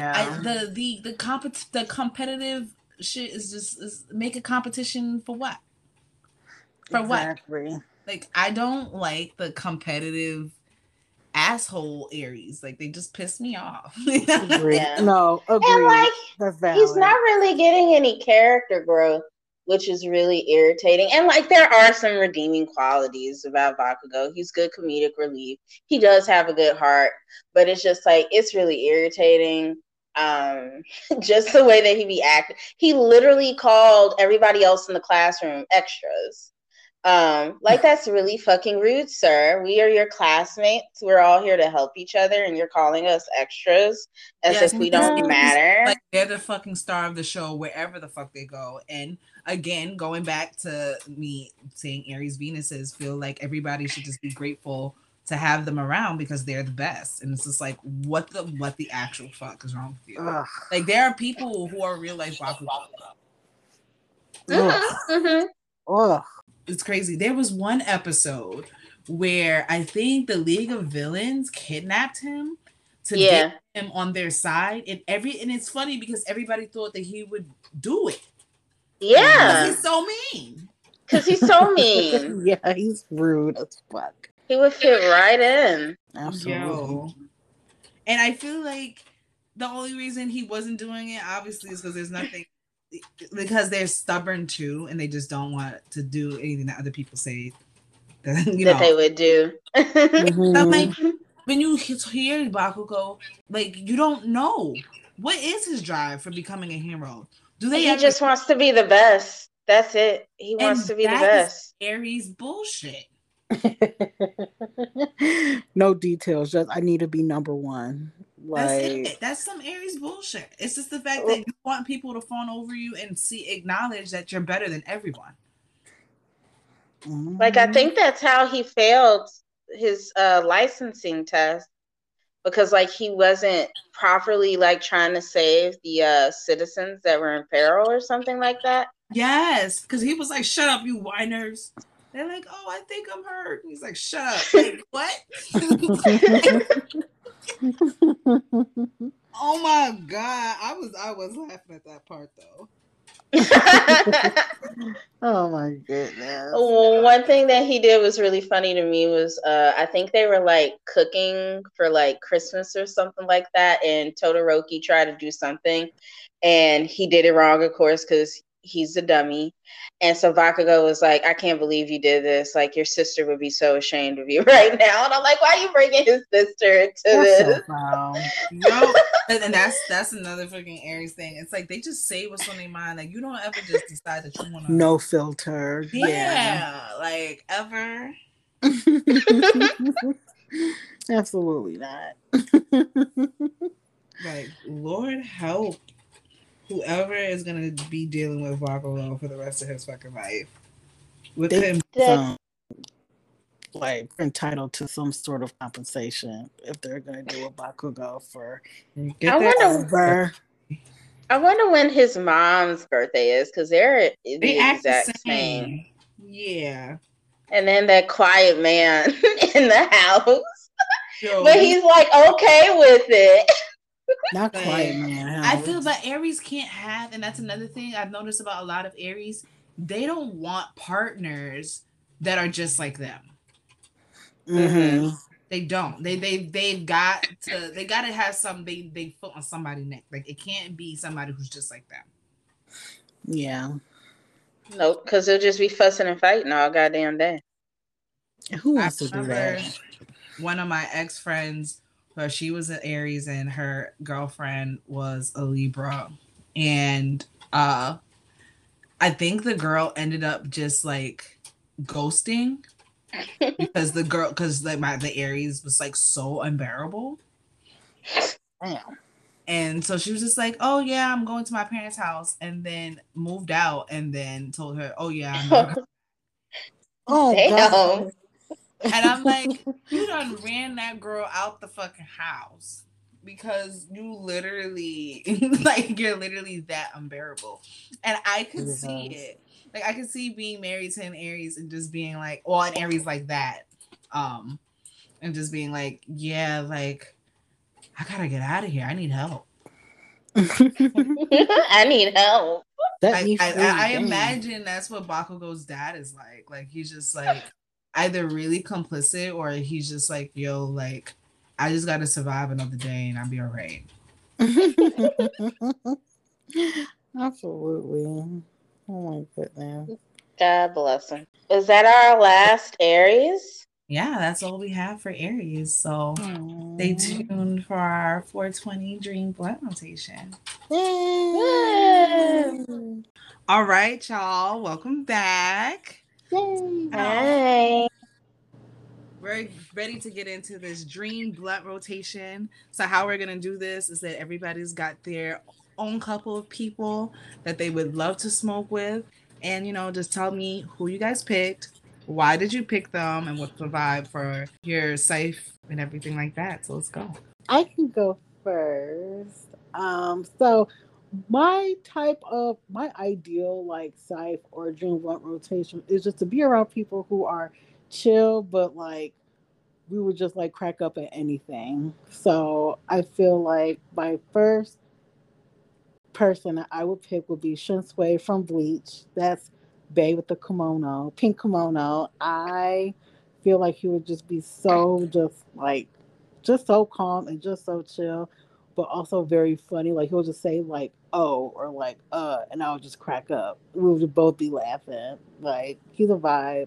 the competitive shit is make a competition for what? For exactly. What? Like, I don't like the competitive asshole Aries. Like, they just piss me off. No, agree. And like, he's not really getting any character growth, which is really irritating. And like, there are some redeeming qualities about Bakugo. He's good comedic relief. He does have a good heart, but it's just like, it's really irritating. Just the way that he be acting. He literally called everybody else in the classroom extras. Like, that's really fucking rude, sir. We are your classmates. We're all here to help each other, and you're calling us extras as if we don't matter. Like, they're the fucking star of the show wherever the fuck they go. And again, going back to me saying Aries Venuses, feel like everybody should just be grateful to have them around because they're the best. And it's just like, what the actual fuck is wrong with you? Ugh. Like, there are people who are real life Bakugo. Ugh. It's crazy. There was one episode where I think the League of Villains kidnapped him to get him on their side, and it's funny because everybody thought that he would do it. Yeah, he's so mean. Because he's so mean. Yeah, he's rude as fuck. He would fit right in. Absolutely. And I feel like the only reason he wasn't doing it, obviously, is because there's nothing. Because they're stubborn too, and they just don't want to do anything that other people say that they would do. I'm like, when you hear Bakugo, like, you don't know what is his drive for becoming a hero. He just wants to be the best. That's it. He wants to be the best. Aries bullshit. No details. Just I need to be number one. Like, that's it. That's some Aries bullshit. It's just the fact that you want people to fawn over you and acknowledge that you're better than everyone. Like, I think that's how he failed his licensing test because like he wasn't properly like trying to save the citizens that were in peril or something like that. Yes, because he was like, "Shut up, you whiners." They're like, "Oh, I think I'm hurt." He's like, "Shut up!" Like what? Oh my god, I was laughing at that part though. Oh my goodness. Well, one thing that he did was really funny to me was I think they were like cooking for like Christmas or something like that, and Todoroki tried to do something and he did it wrong, of course, because he's a dummy. And so Bakugo was like, I can't believe you did this. Like, your sister would be so ashamed of you right now. And I'm like, why are you bringing his sister into this? So foul. Yo, and that's another fucking Aries thing. It's like they just say what's on their mind. Like you don't ever just decide that you want to. No filter. Yeah, like ever. Absolutely not. Like Lord help whoever is gonna be dealing with Bakugo for the rest of his fucking life. With him, like entitled to some sort of compensation if they're gonna do a Bakugo for. I wonder when his mom's birthday is because they're the exact same. Yeah. And then that quiet man in the house. Yo, but he's like okay with it. Not quiet man. I feel that Aries can't have, and that's another thing I've noticed about a lot of Aries. They don't want partners that are just like them. Mm-hmm. They don't. They've got to have some big foot on somebody's neck. Like it can't be somebody who's just like them. Yeah. Nope, because they'll just be fussing and fighting all goddamn day. Who wants to do that? One of my ex-friends, she was an Aries and her girlfriend was a Libra. And I think the girl ended up just like ghosting because the Aries was like so unbearable. Damn. And so she was just like, "Oh yeah, I'm going to my parents' house," and then moved out, and then told her, "Oh yeah, I'm not." Oh God. And I'm like, you done ran that girl out the fucking house because you literally you're literally that unbearable. And I could see it. Like I could see being married to an Aries and just being like, well, an Aries like that. And just being like, yeah, like I gotta get out of here. I need help. I need help. I imagine that's what Bakugo's dad is like. Like he's just like either really complicit or he's just like, yo, like I just gotta survive another day and I'll be all right. Absolutely. Oh my goodness. God bless him. Is that our last Aries? Yeah, that's all we have for Aries. So stay tuned for our 420 Dream Blood rotation. All right, y'all. Welcome back. Hi. We're ready to get into this Dream Blood rotation. So how we're going to do this is that everybody's got their own couple of people that they would love to smoke with. And, just tell me who you guys picked. Why did you pick them? And what's the vibe for your safe and everything like that? So let's go. I can go first. So my ideal like Scythe or Dream Blunt rotation is just to be around people who are chill, but like we would just like crack up at anything. So I feel like my first person that I would pick would be Shinsuke from Bleach. That's Bae with the kimono, pink kimono. I feel like he would just be so just so calm and just so chill, but also very funny. Like he'll just say like "oh" or like and I would just crack up. We would both be laughing. Like he's a vibe.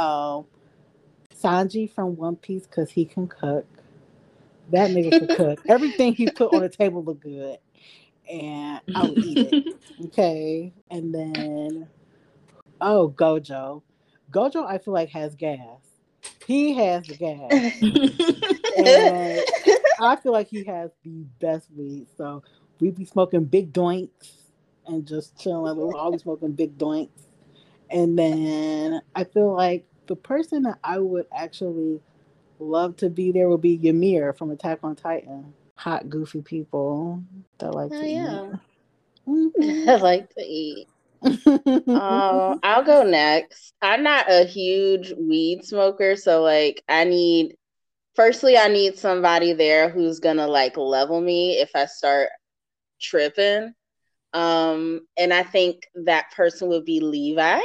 Sanji from One Piece because he can cook. That nigga can cook. Everything he put on the table look good, and I would eat it. Okay, and then Gojo. Gojo, I feel like has gas. He has the gas. And I feel like he has the best weed. So we'd be smoking big doinks and just chilling. We'll always smoking big doinks. And then I feel like the person that I would actually love to be there would be Ymir from Attack on Titan. Hot, goofy people that like Oh to yeah. eat. I like to eat. I'll go next. I'm not a huge weed smoker, so like I need somebody there who's gonna like level me if I start tripping. And I think that person would be Levi.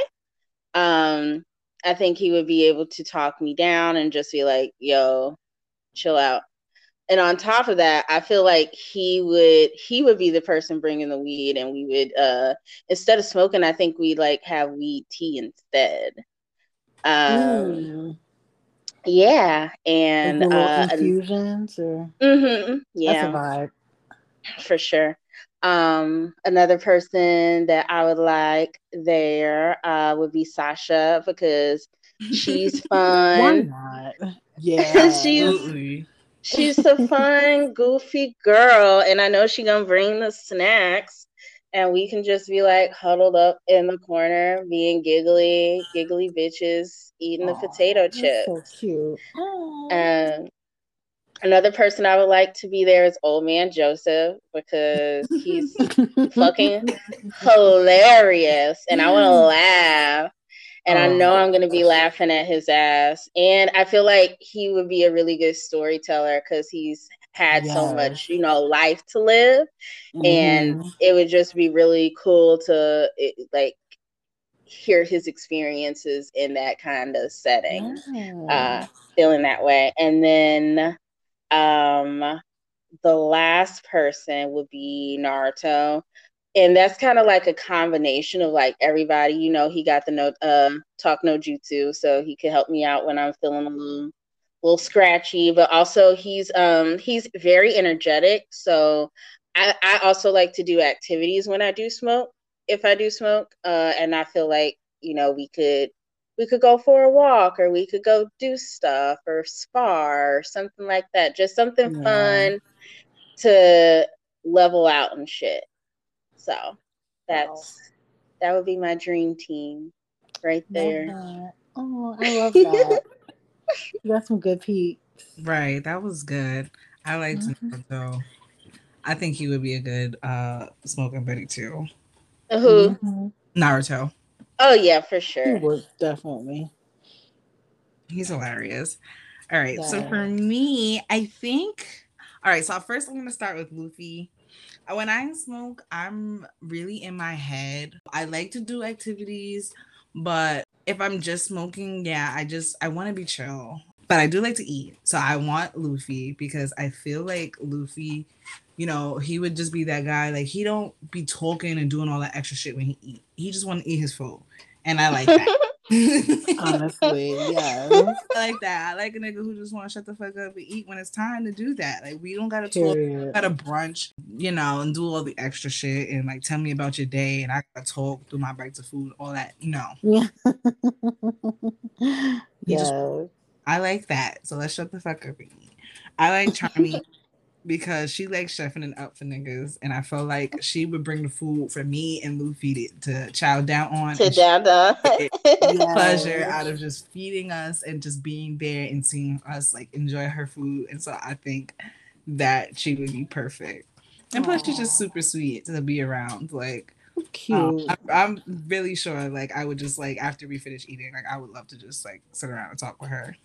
I think he would be able to talk me down and just be like, yo, chill out. And on top of that, I feel like he would be the person bringing the weed, and we would instead of smoking, I think we'd like have weed tea instead. Yeah, and like the little infusions, or that's a yeah, vibe for sure. Another person that I would like there would be Sasha, because she's fun. Why not? Yeah, she's a fun, goofy girl, and I know she's gonna bring the snacks, and we can just be like huddled up in the corner, being giggly bitches, eating the potato chips. So cute. Another person I would like to be there is Old Man Joseph, because he's fucking hilarious, and I want to laugh. And I know I'm going to be laughing at his ass. And I feel like he would be a really good storyteller, because he's had so much, life to live. And it would just be really cool to like hear his experiences in that kind of setting, feeling that way. And then the last person would be Naruto. And that's kind of like a combination of like everybody, he got the talk no jutsu, so he could help me out when I'm feeling a little scratchy. But also he's very energetic, so I also like to do activities when I do smoke. If I do smoke, and I feel like we could go for a walk, or we could go do stuff, or spar, or something like that. Just something fun to level out and shit. So that would be my dream team right there. Oh, I love that. You got some good peeps. Right, that was good. I liked Naruto. I think he would be a good smoking buddy too. Who? Naruto. Oh yeah, for sure. He would definitely. He's hilarious. All right, so for me, I think. All right, so first I'm gonna start with Luffy. When I smoke, I'm really in my head. I like to do activities, but if I'm just smoking, I want to be chill. But I do like to eat. So I want Luffy, because I feel like Luffy, he would just be that guy. Like, he don't be talking and doing all that extra shit when he eat. He just want to eat his food. And I like that. Honestly, yeah. I like that. I like a nigga who just want to shut the fuck up and eat when it's time to do that. Like, we don't gotta talk, gotta brunch, and do all the extra shit and like tell me about your day, and I gotta talk through my bites of food, all that. Yeah. I like that. So let's shut the fuck up and eat. I like Charmy because she likes chefing it up for niggas, and I feel like she would bring the food for me and Luffy to chow down on. Pleasure out of just feeding us and just being there and seeing us like enjoy her food. And so I think that she would be perfect. And plus, she's just super sweet to be around. Like, cute. I'm really sure. Like, I would just like after we finish eating, like I would love to just like sit around and talk with her.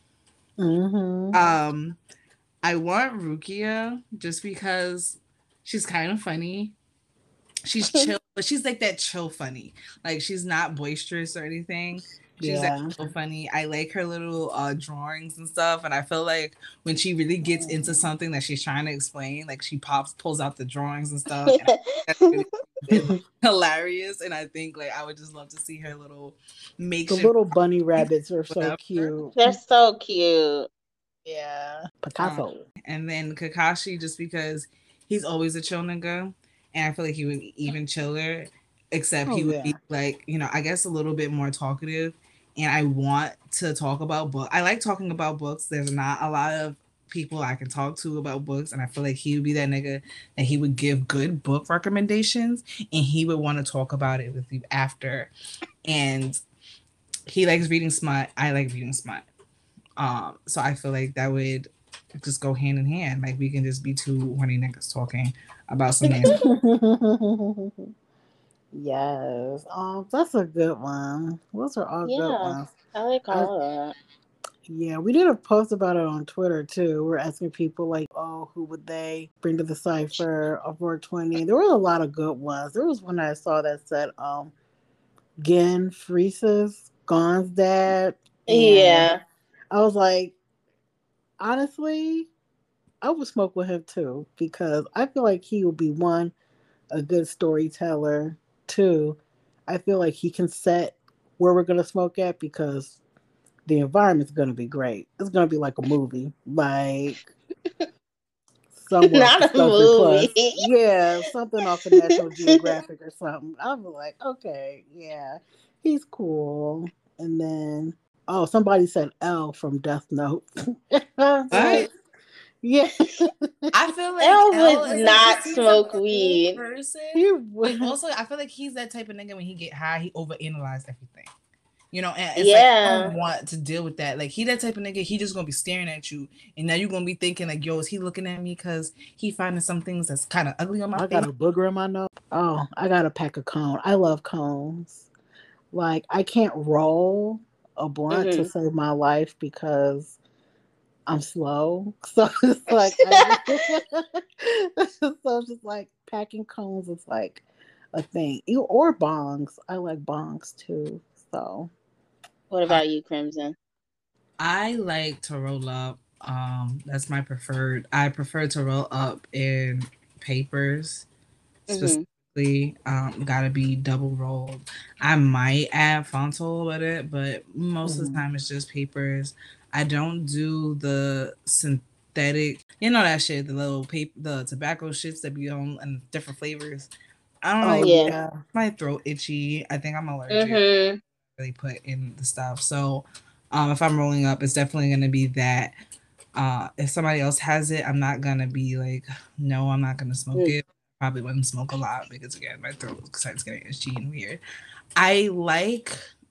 I want Rukia just because she's kind of funny. She's chill, but she's like that chill funny. Like, she's not boisterous or anything. She's like so funny. I like her little drawings and stuff. And I feel like when she really gets into something that she's trying to explain, like she pulls out the drawings and stuff. And that's really hilarious. And I think like I would just love to see her little makeshift. The little bunny rabbits are so cute. They're so cute. Yeah. Picasso. And then Kakashi, just because he's always a chill nigga. And I feel like he would be even chiller, except he would be like, I guess a little bit more talkative. And I want to talk about books. I like talking about books. There's not a lot of people I can talk to about books. And I feel like he would be that nigga that he would give good book recommendations. And he would want to talk about it with you after. And he likes reading smut. I like reading smut. So I feel like that would just go hand in hand. Like we can just be two horny niggas talking about some nasty. Yes. That's a good one. Those are all good ones. I like all of that. Yeah, we did a post about it on Twitter too. We're asking people like, oh, who would they bring to the cipher of 420? There were a lot of good ones. There was one I saw that said Gen Freesis, Gon's dad. Yeah. I was like, honestly, I would smoke with him too, because I feel like he would be one, a good storyteller. Two, I feel like he can set where we're gonna smoke at, because the environment's gonna be great. It's gonna be like a movie, like somewhere not a movie. Plus. Yeah, something off of National Geographic or something. I'm like, okay, yeah, he's cool. And then, oh, somebody said L from Death Note. What? Yeah, I feel like Elle would not smoke weed. Like, also, I feel like he's that type of nigga when he get high, he overanalyze everything. You know, and it's like, I don't want to deal with that. Like, he that type of nigga, he just gonna be staring at you, and now you're gonna be thinking like, yo, is he looking at me because he finding some things that's kind of ugly on my face? I got a booger in my nose. Oh, I got a pack of cones. I love cones. Like, I can't roll a blunt to save my life because I'm slow. So it's like, so it's just like packing cones is like a thing. Or bongs. I like bongs too. So. What about you, Crimson? I like to roll up. That's my preferred. I prefer to roll up in papers, specifically. Gotta be double rolled. I might add Fonto with it, but most of the time it's just papers. I don't do the synthetic, you know that shit, the little paper, the tobacco shits that be on and different flavors. I don't know. My throat itchy. I think I'm allergic. Really put in the stuff. So if I'm rolling up, it's definitely going to be that. If somebody else has it, I'm not going to be like, no, I'm not going to smoke it. Probably wouldn't smoke a lot because, again, my throat starts getting itchy and weird. I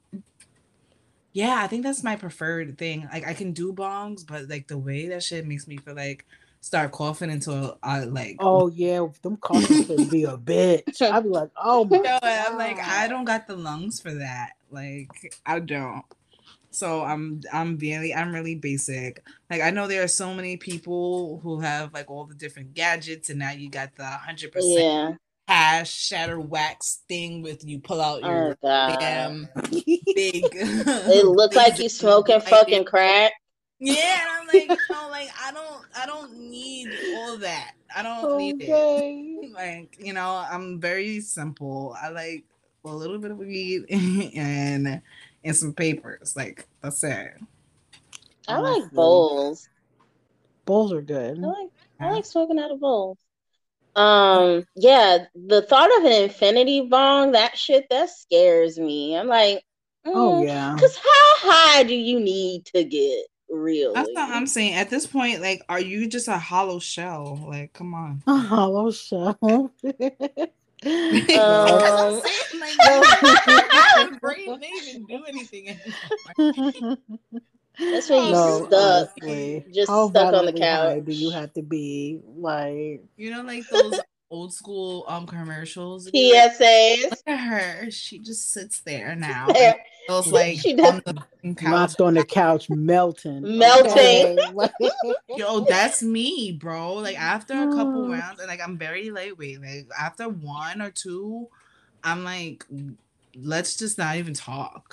think that's my preferred thing. Like, I can do bongs, but like the way that shit makes me feel like start coughing until I like. Oh yeah, them coughing could be a bitch. I'd be like, oh my God. I'm like, I don't got the lungs for that. Like, I don't. So I'm really basic. Like, I know there are so many people who have like all the different gadgets, and now you got the 100% hash shatter wax thing with you pull out your damn big. It looks like you smoking fucking crack. Yeah, and I'm like, no, like I don't need all that. I don't need it. Like, you know, I'm very simple. I like a little bit of weed and some papers. Like, that's it. I like bowls. Bowls are good. I like smoking out of bowls. Yeah, the thought of an infinity bong, that scares me. I'm like, oh yeah. Because how high do you need to get? Really? That's what I'm saying. At this point, like, are you just a hollow shell? Like, come on. A hollow shell. Brain didn't even do anything. That's when you stuck. Just how stuck on the couch. Do you have to be like, you know, like those old school commercials? PSAs. Look at her. She just sits there now. It's like on the couch. Locked on the couch, melting. Okay. Yo, that's me, bro. Like, after a couple rounds, and like I'm very lightweight. Like, after one or two, I'm like, let's just not even talk.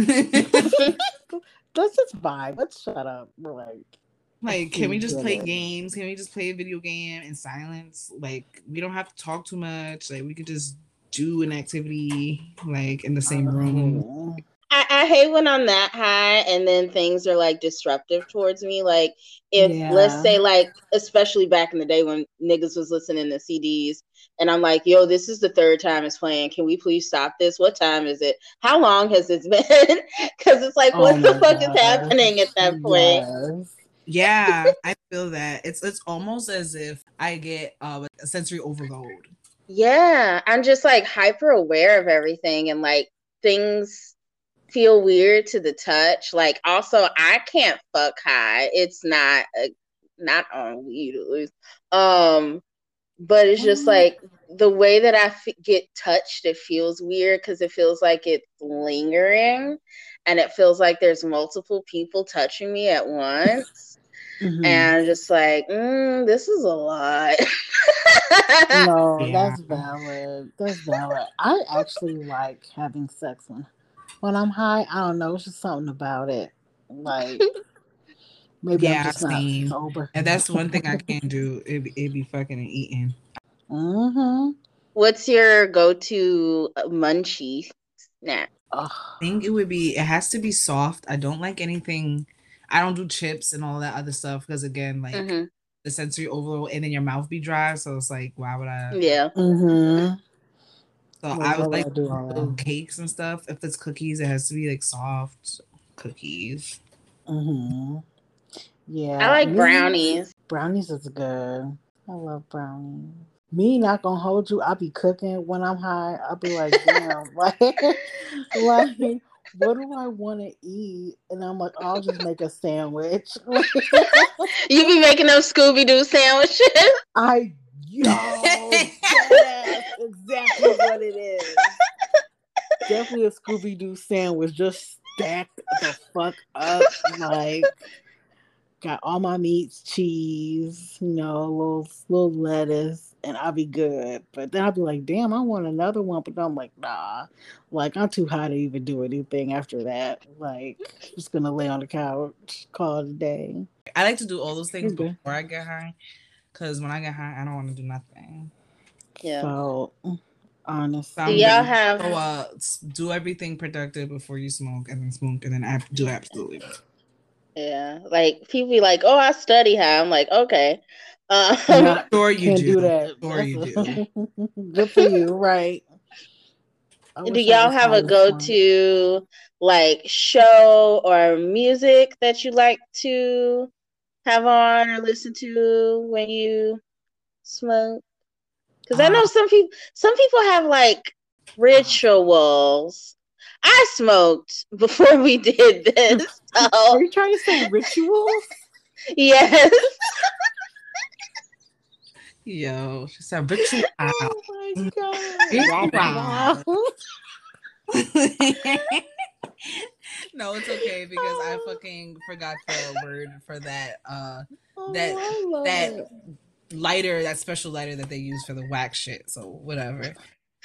Let's just vibe. Let's shut up. We're like, can we just play games? Can we just play a video game in silence? Like, we don't have to talk too much. Like, we could just do an activity like in the same room. I hate when I'm that high and then things are like disruptive towards me. Like, if let's say, like, especially back in the day when niggas was listening to CDs and I'm like, yo, this is the third time it's playing. Can we please stop this? What time is it? How long has this been? Because it's like, what the fuck is happening at that point? Yeah, I feel that. It's almost as if I get a sensory overload. Yeah, I'm just like hyper aware of everything and like things feel weird to the touch. Like, also, I can't fuck high. It's not on weed at least. But it's just like the way that I get touched, it feels weird because it feels like it's lingering, and it feels like there's multiple people touching me at once. And I'm just like, this is a lot. No, that's valid. That's valid. I actually like having sex when I'm high. I don't know. It's just something about it. Like, maybe I'm just not sober. And that's one thing I can't do. It be fucking and eating. What's your go-to munchie snack? I think it has to be soft. I don't like anything. I don't do chips and all that other stuff because, again, like the sensory overload, and then your mouth be dry. So it's like, why would I? Yeah. So I would like little cakes and stuff. If it's cookies, it has to be like soft cookies. Yeah. I like brownies. Brownies is good. I love brownies. Me not gonna hold you. I'll be cooking when I'm high. I'll be like, damn, like what do I want to eat? And I'm like, I'll just make a sandwich. You be making those Scooby-Doo sandwiches? That's exactly what it is. Definitely a Scooby-Doo sandwich, just stacked the fuck up, like. Got all my meats, cheese, little lettuce, and I'll be good. But then I'll be like, damn, I want another one. But I'm like, nah. Like, I'm too high to even do anything after that. Like, just going to lay on the couch, call it a day. I like to do all those things before I get high. Because when I get high, I don't want to do nothing. Yeah. So, honestly. Do y'all have... do everything productive before you smoke, and then do absolutely nothing. Yeah, like people be like, "Oh, I study high." I'm like, "Okay." Sure you do that. Sure you do. Good for you, right? Do y'all have a go-to like show or music that you like to have on or listen to when you smoke? Because I know some people have like rituals. I smoked before we did this. So. Are you trying to say rituals? Yes. Yo, she said ritual. Oh my god. No, it's okay because I fucking forgot the word for that. That lighter, that special lighter that they use for the wax shit. So whatever.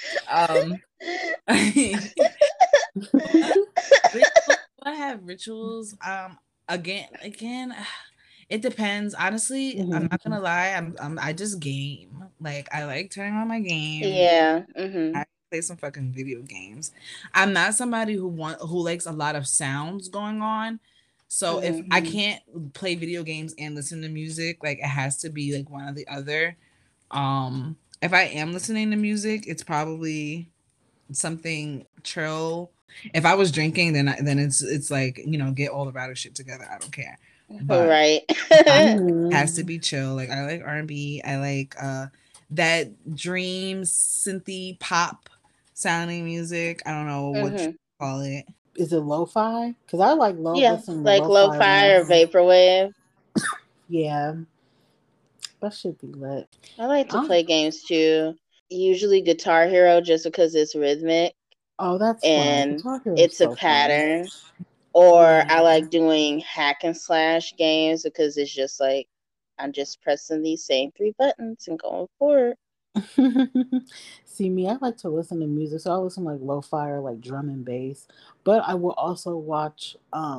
I have rituals. Again, it depends. Honestly, I'm not gonna lie. I just game. Like, I like turning on my game. Yeah. I play some fucking video games. I'm not somebody who likes a lot of sounds going on. So if I can't play video games and listen to music, like, it has to be like one or the other. If I am listening to music, it's probably something chill. If I was drinking, then it's like, get all the rowdy shit together. I don't care. But right. It has to be chill. Like, I like R&B. I like that dream synthy pop sounding music. I don't know what you call it. Is it lo-fi? Because I like lo-fi. Yeah, like lo-fi or vaporwave. Yeah. That should be lit. I like to play games too. Usually Guitar Hero, just because it's rhythmic. Oh, that's and it's a pattern. Or I like doing hack and slash games because it's just like I'm just pressing these same 3 buttons and going forward. See, me, I like to listen to music, so I listen to like lo-fi or like drum and bass. But I will also watch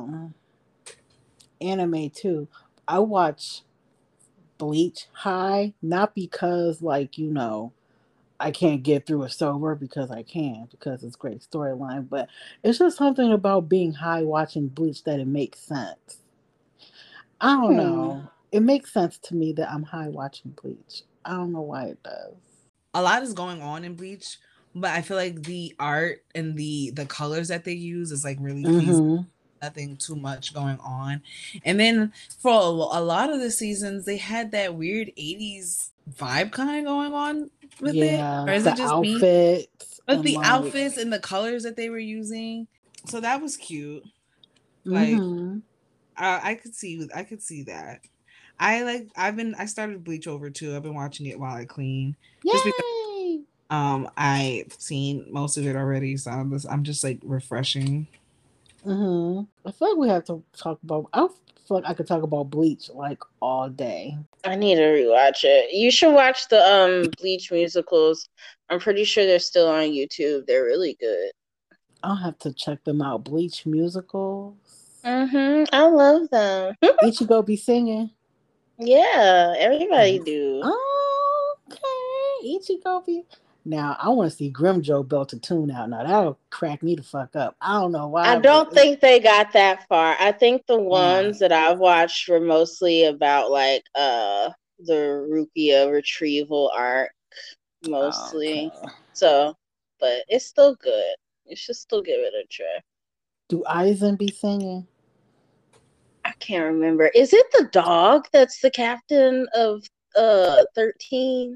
anime too. I watch Bleach high, not because like, I can't get through it sober, because I can, because it's great storyline, but it's just something about being high watching Bleach that it makes sense. I don't know. It makes sense to me that I'm high watching Bleach. I don't know why it does. A lot is going on in Bleach, but I feel like the art and the colors that they use is like really feasible. Nothing too much going on. And then for a lot of the seasons, they had that weird 80s vibe kind of going on with it. Or is it just outfits? But the outfits and the colors that they were using. So that was cute. Like Mm-hmm. I could see that. I started Bleach over too. I've been watching it while I clean. Just because Yay! I've seen most of it already, so I'm just like refreshing. Mm-hmm. I feel like we have to talk about. I feel like I could talk about Bleach like all day. I need to rewatch it. You should watch the Bleach musicals. I'm pretty sure they're still on YouTube. They're really good. I'll have to check them out. Bleach musicals. I love them. Ichigo be singing. Yeah, everybody do. Okay, Ichigo be. Now I want to see Grimjo belt a tune out. Now that'll crack me the fuck up. I don't know why. I don't think they got that far. I think the ones that I've watched were mostly about like the Rukia retrieval arc mostly. Okay. So, but it's still good. You should still give it a try. Do Aizen be singing? I can't remember. Is it the dog that's the captain of 13?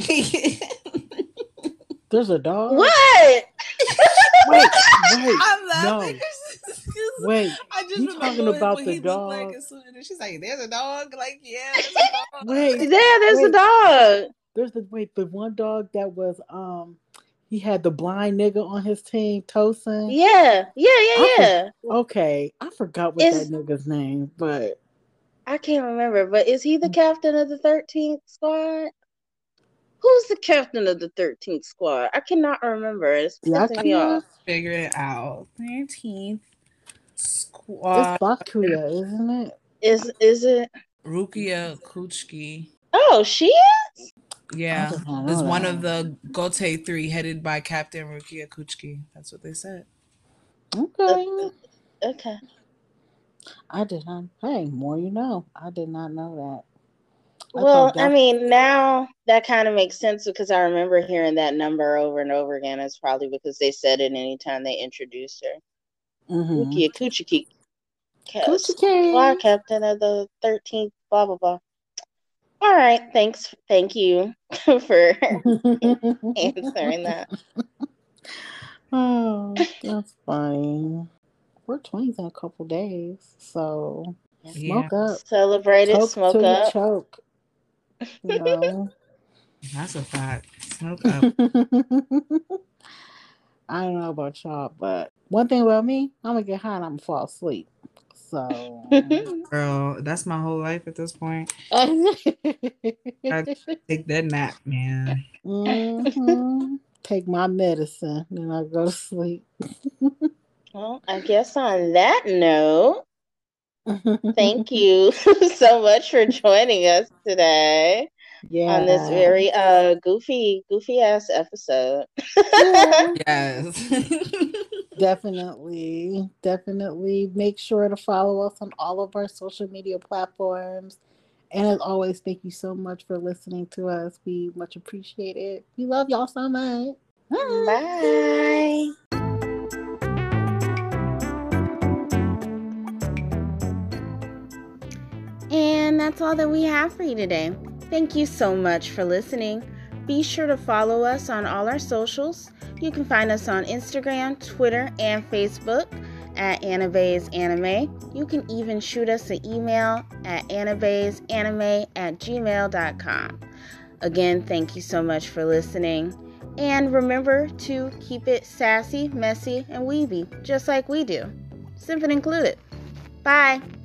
There's a dog. What? Wait. I'm laughing. No. Wait. I just you talking about the dog? Like, and she's like, "There's a dog." Like, yeah, there's a dog. Wait. Yeah, there's a dog. There's the one dog that was he had the blind nigga on his team, Tosin. Yeah. Okay, I forgot what that nigga's name, but I can't remember. But is he the captain of the 13th squad? Who's the captain of the 13th squad? I cannot remember. It's pissing me off. Figure it out. 13th squad. It's Bakuya, isn't it? Is it Rukia Kuchiki? Oh, she is? Yeah, is one of the Gote 3 headed by Captain Rukia Kuchiki. That's what they said. Okay. I did not. Hey, more you know. I did not know that. Well, I mean, now that kind of makes sense because I remember hearing that number over and over again. It's probably because they said it anytime they introduced her. Rukia Kuchiki. Squad captain of the 13th, blah, blah, blah. All right. Thank you for answering that. Oh, that's funny. We're twins in a couple days, so smoke up. Celebrate it, smoke up. Choke. You know. That's a fact. Smoke up. I don't know about y'all, but one thing about me, I'm gonna get high and I'm gonna fall asleep. So, girl, that's my whole life at this point. I take that nap, man. Take my medicine, then I go to sleep. Well, I guess on that note, thank you so much for joining us today on this very goofy ass episode. Yes. Definitely make sure to follow us on all of our social media platforms. And as always, thank you so much for listening to us. We much appreciate it. We love y'all so much. Bye. And that's all that we have for you today. Thank you so much for listening. Be sure to follow us on all our socials. You can find us on Instagram, Twitter, and Facebook at Anabays Anime. You can even shoot us an email at anabaysanime@gmail.com. Again, thank you so much for listening. And remember to keep it sassy, messy, and weeby, just like we do. Simpin included. Bye.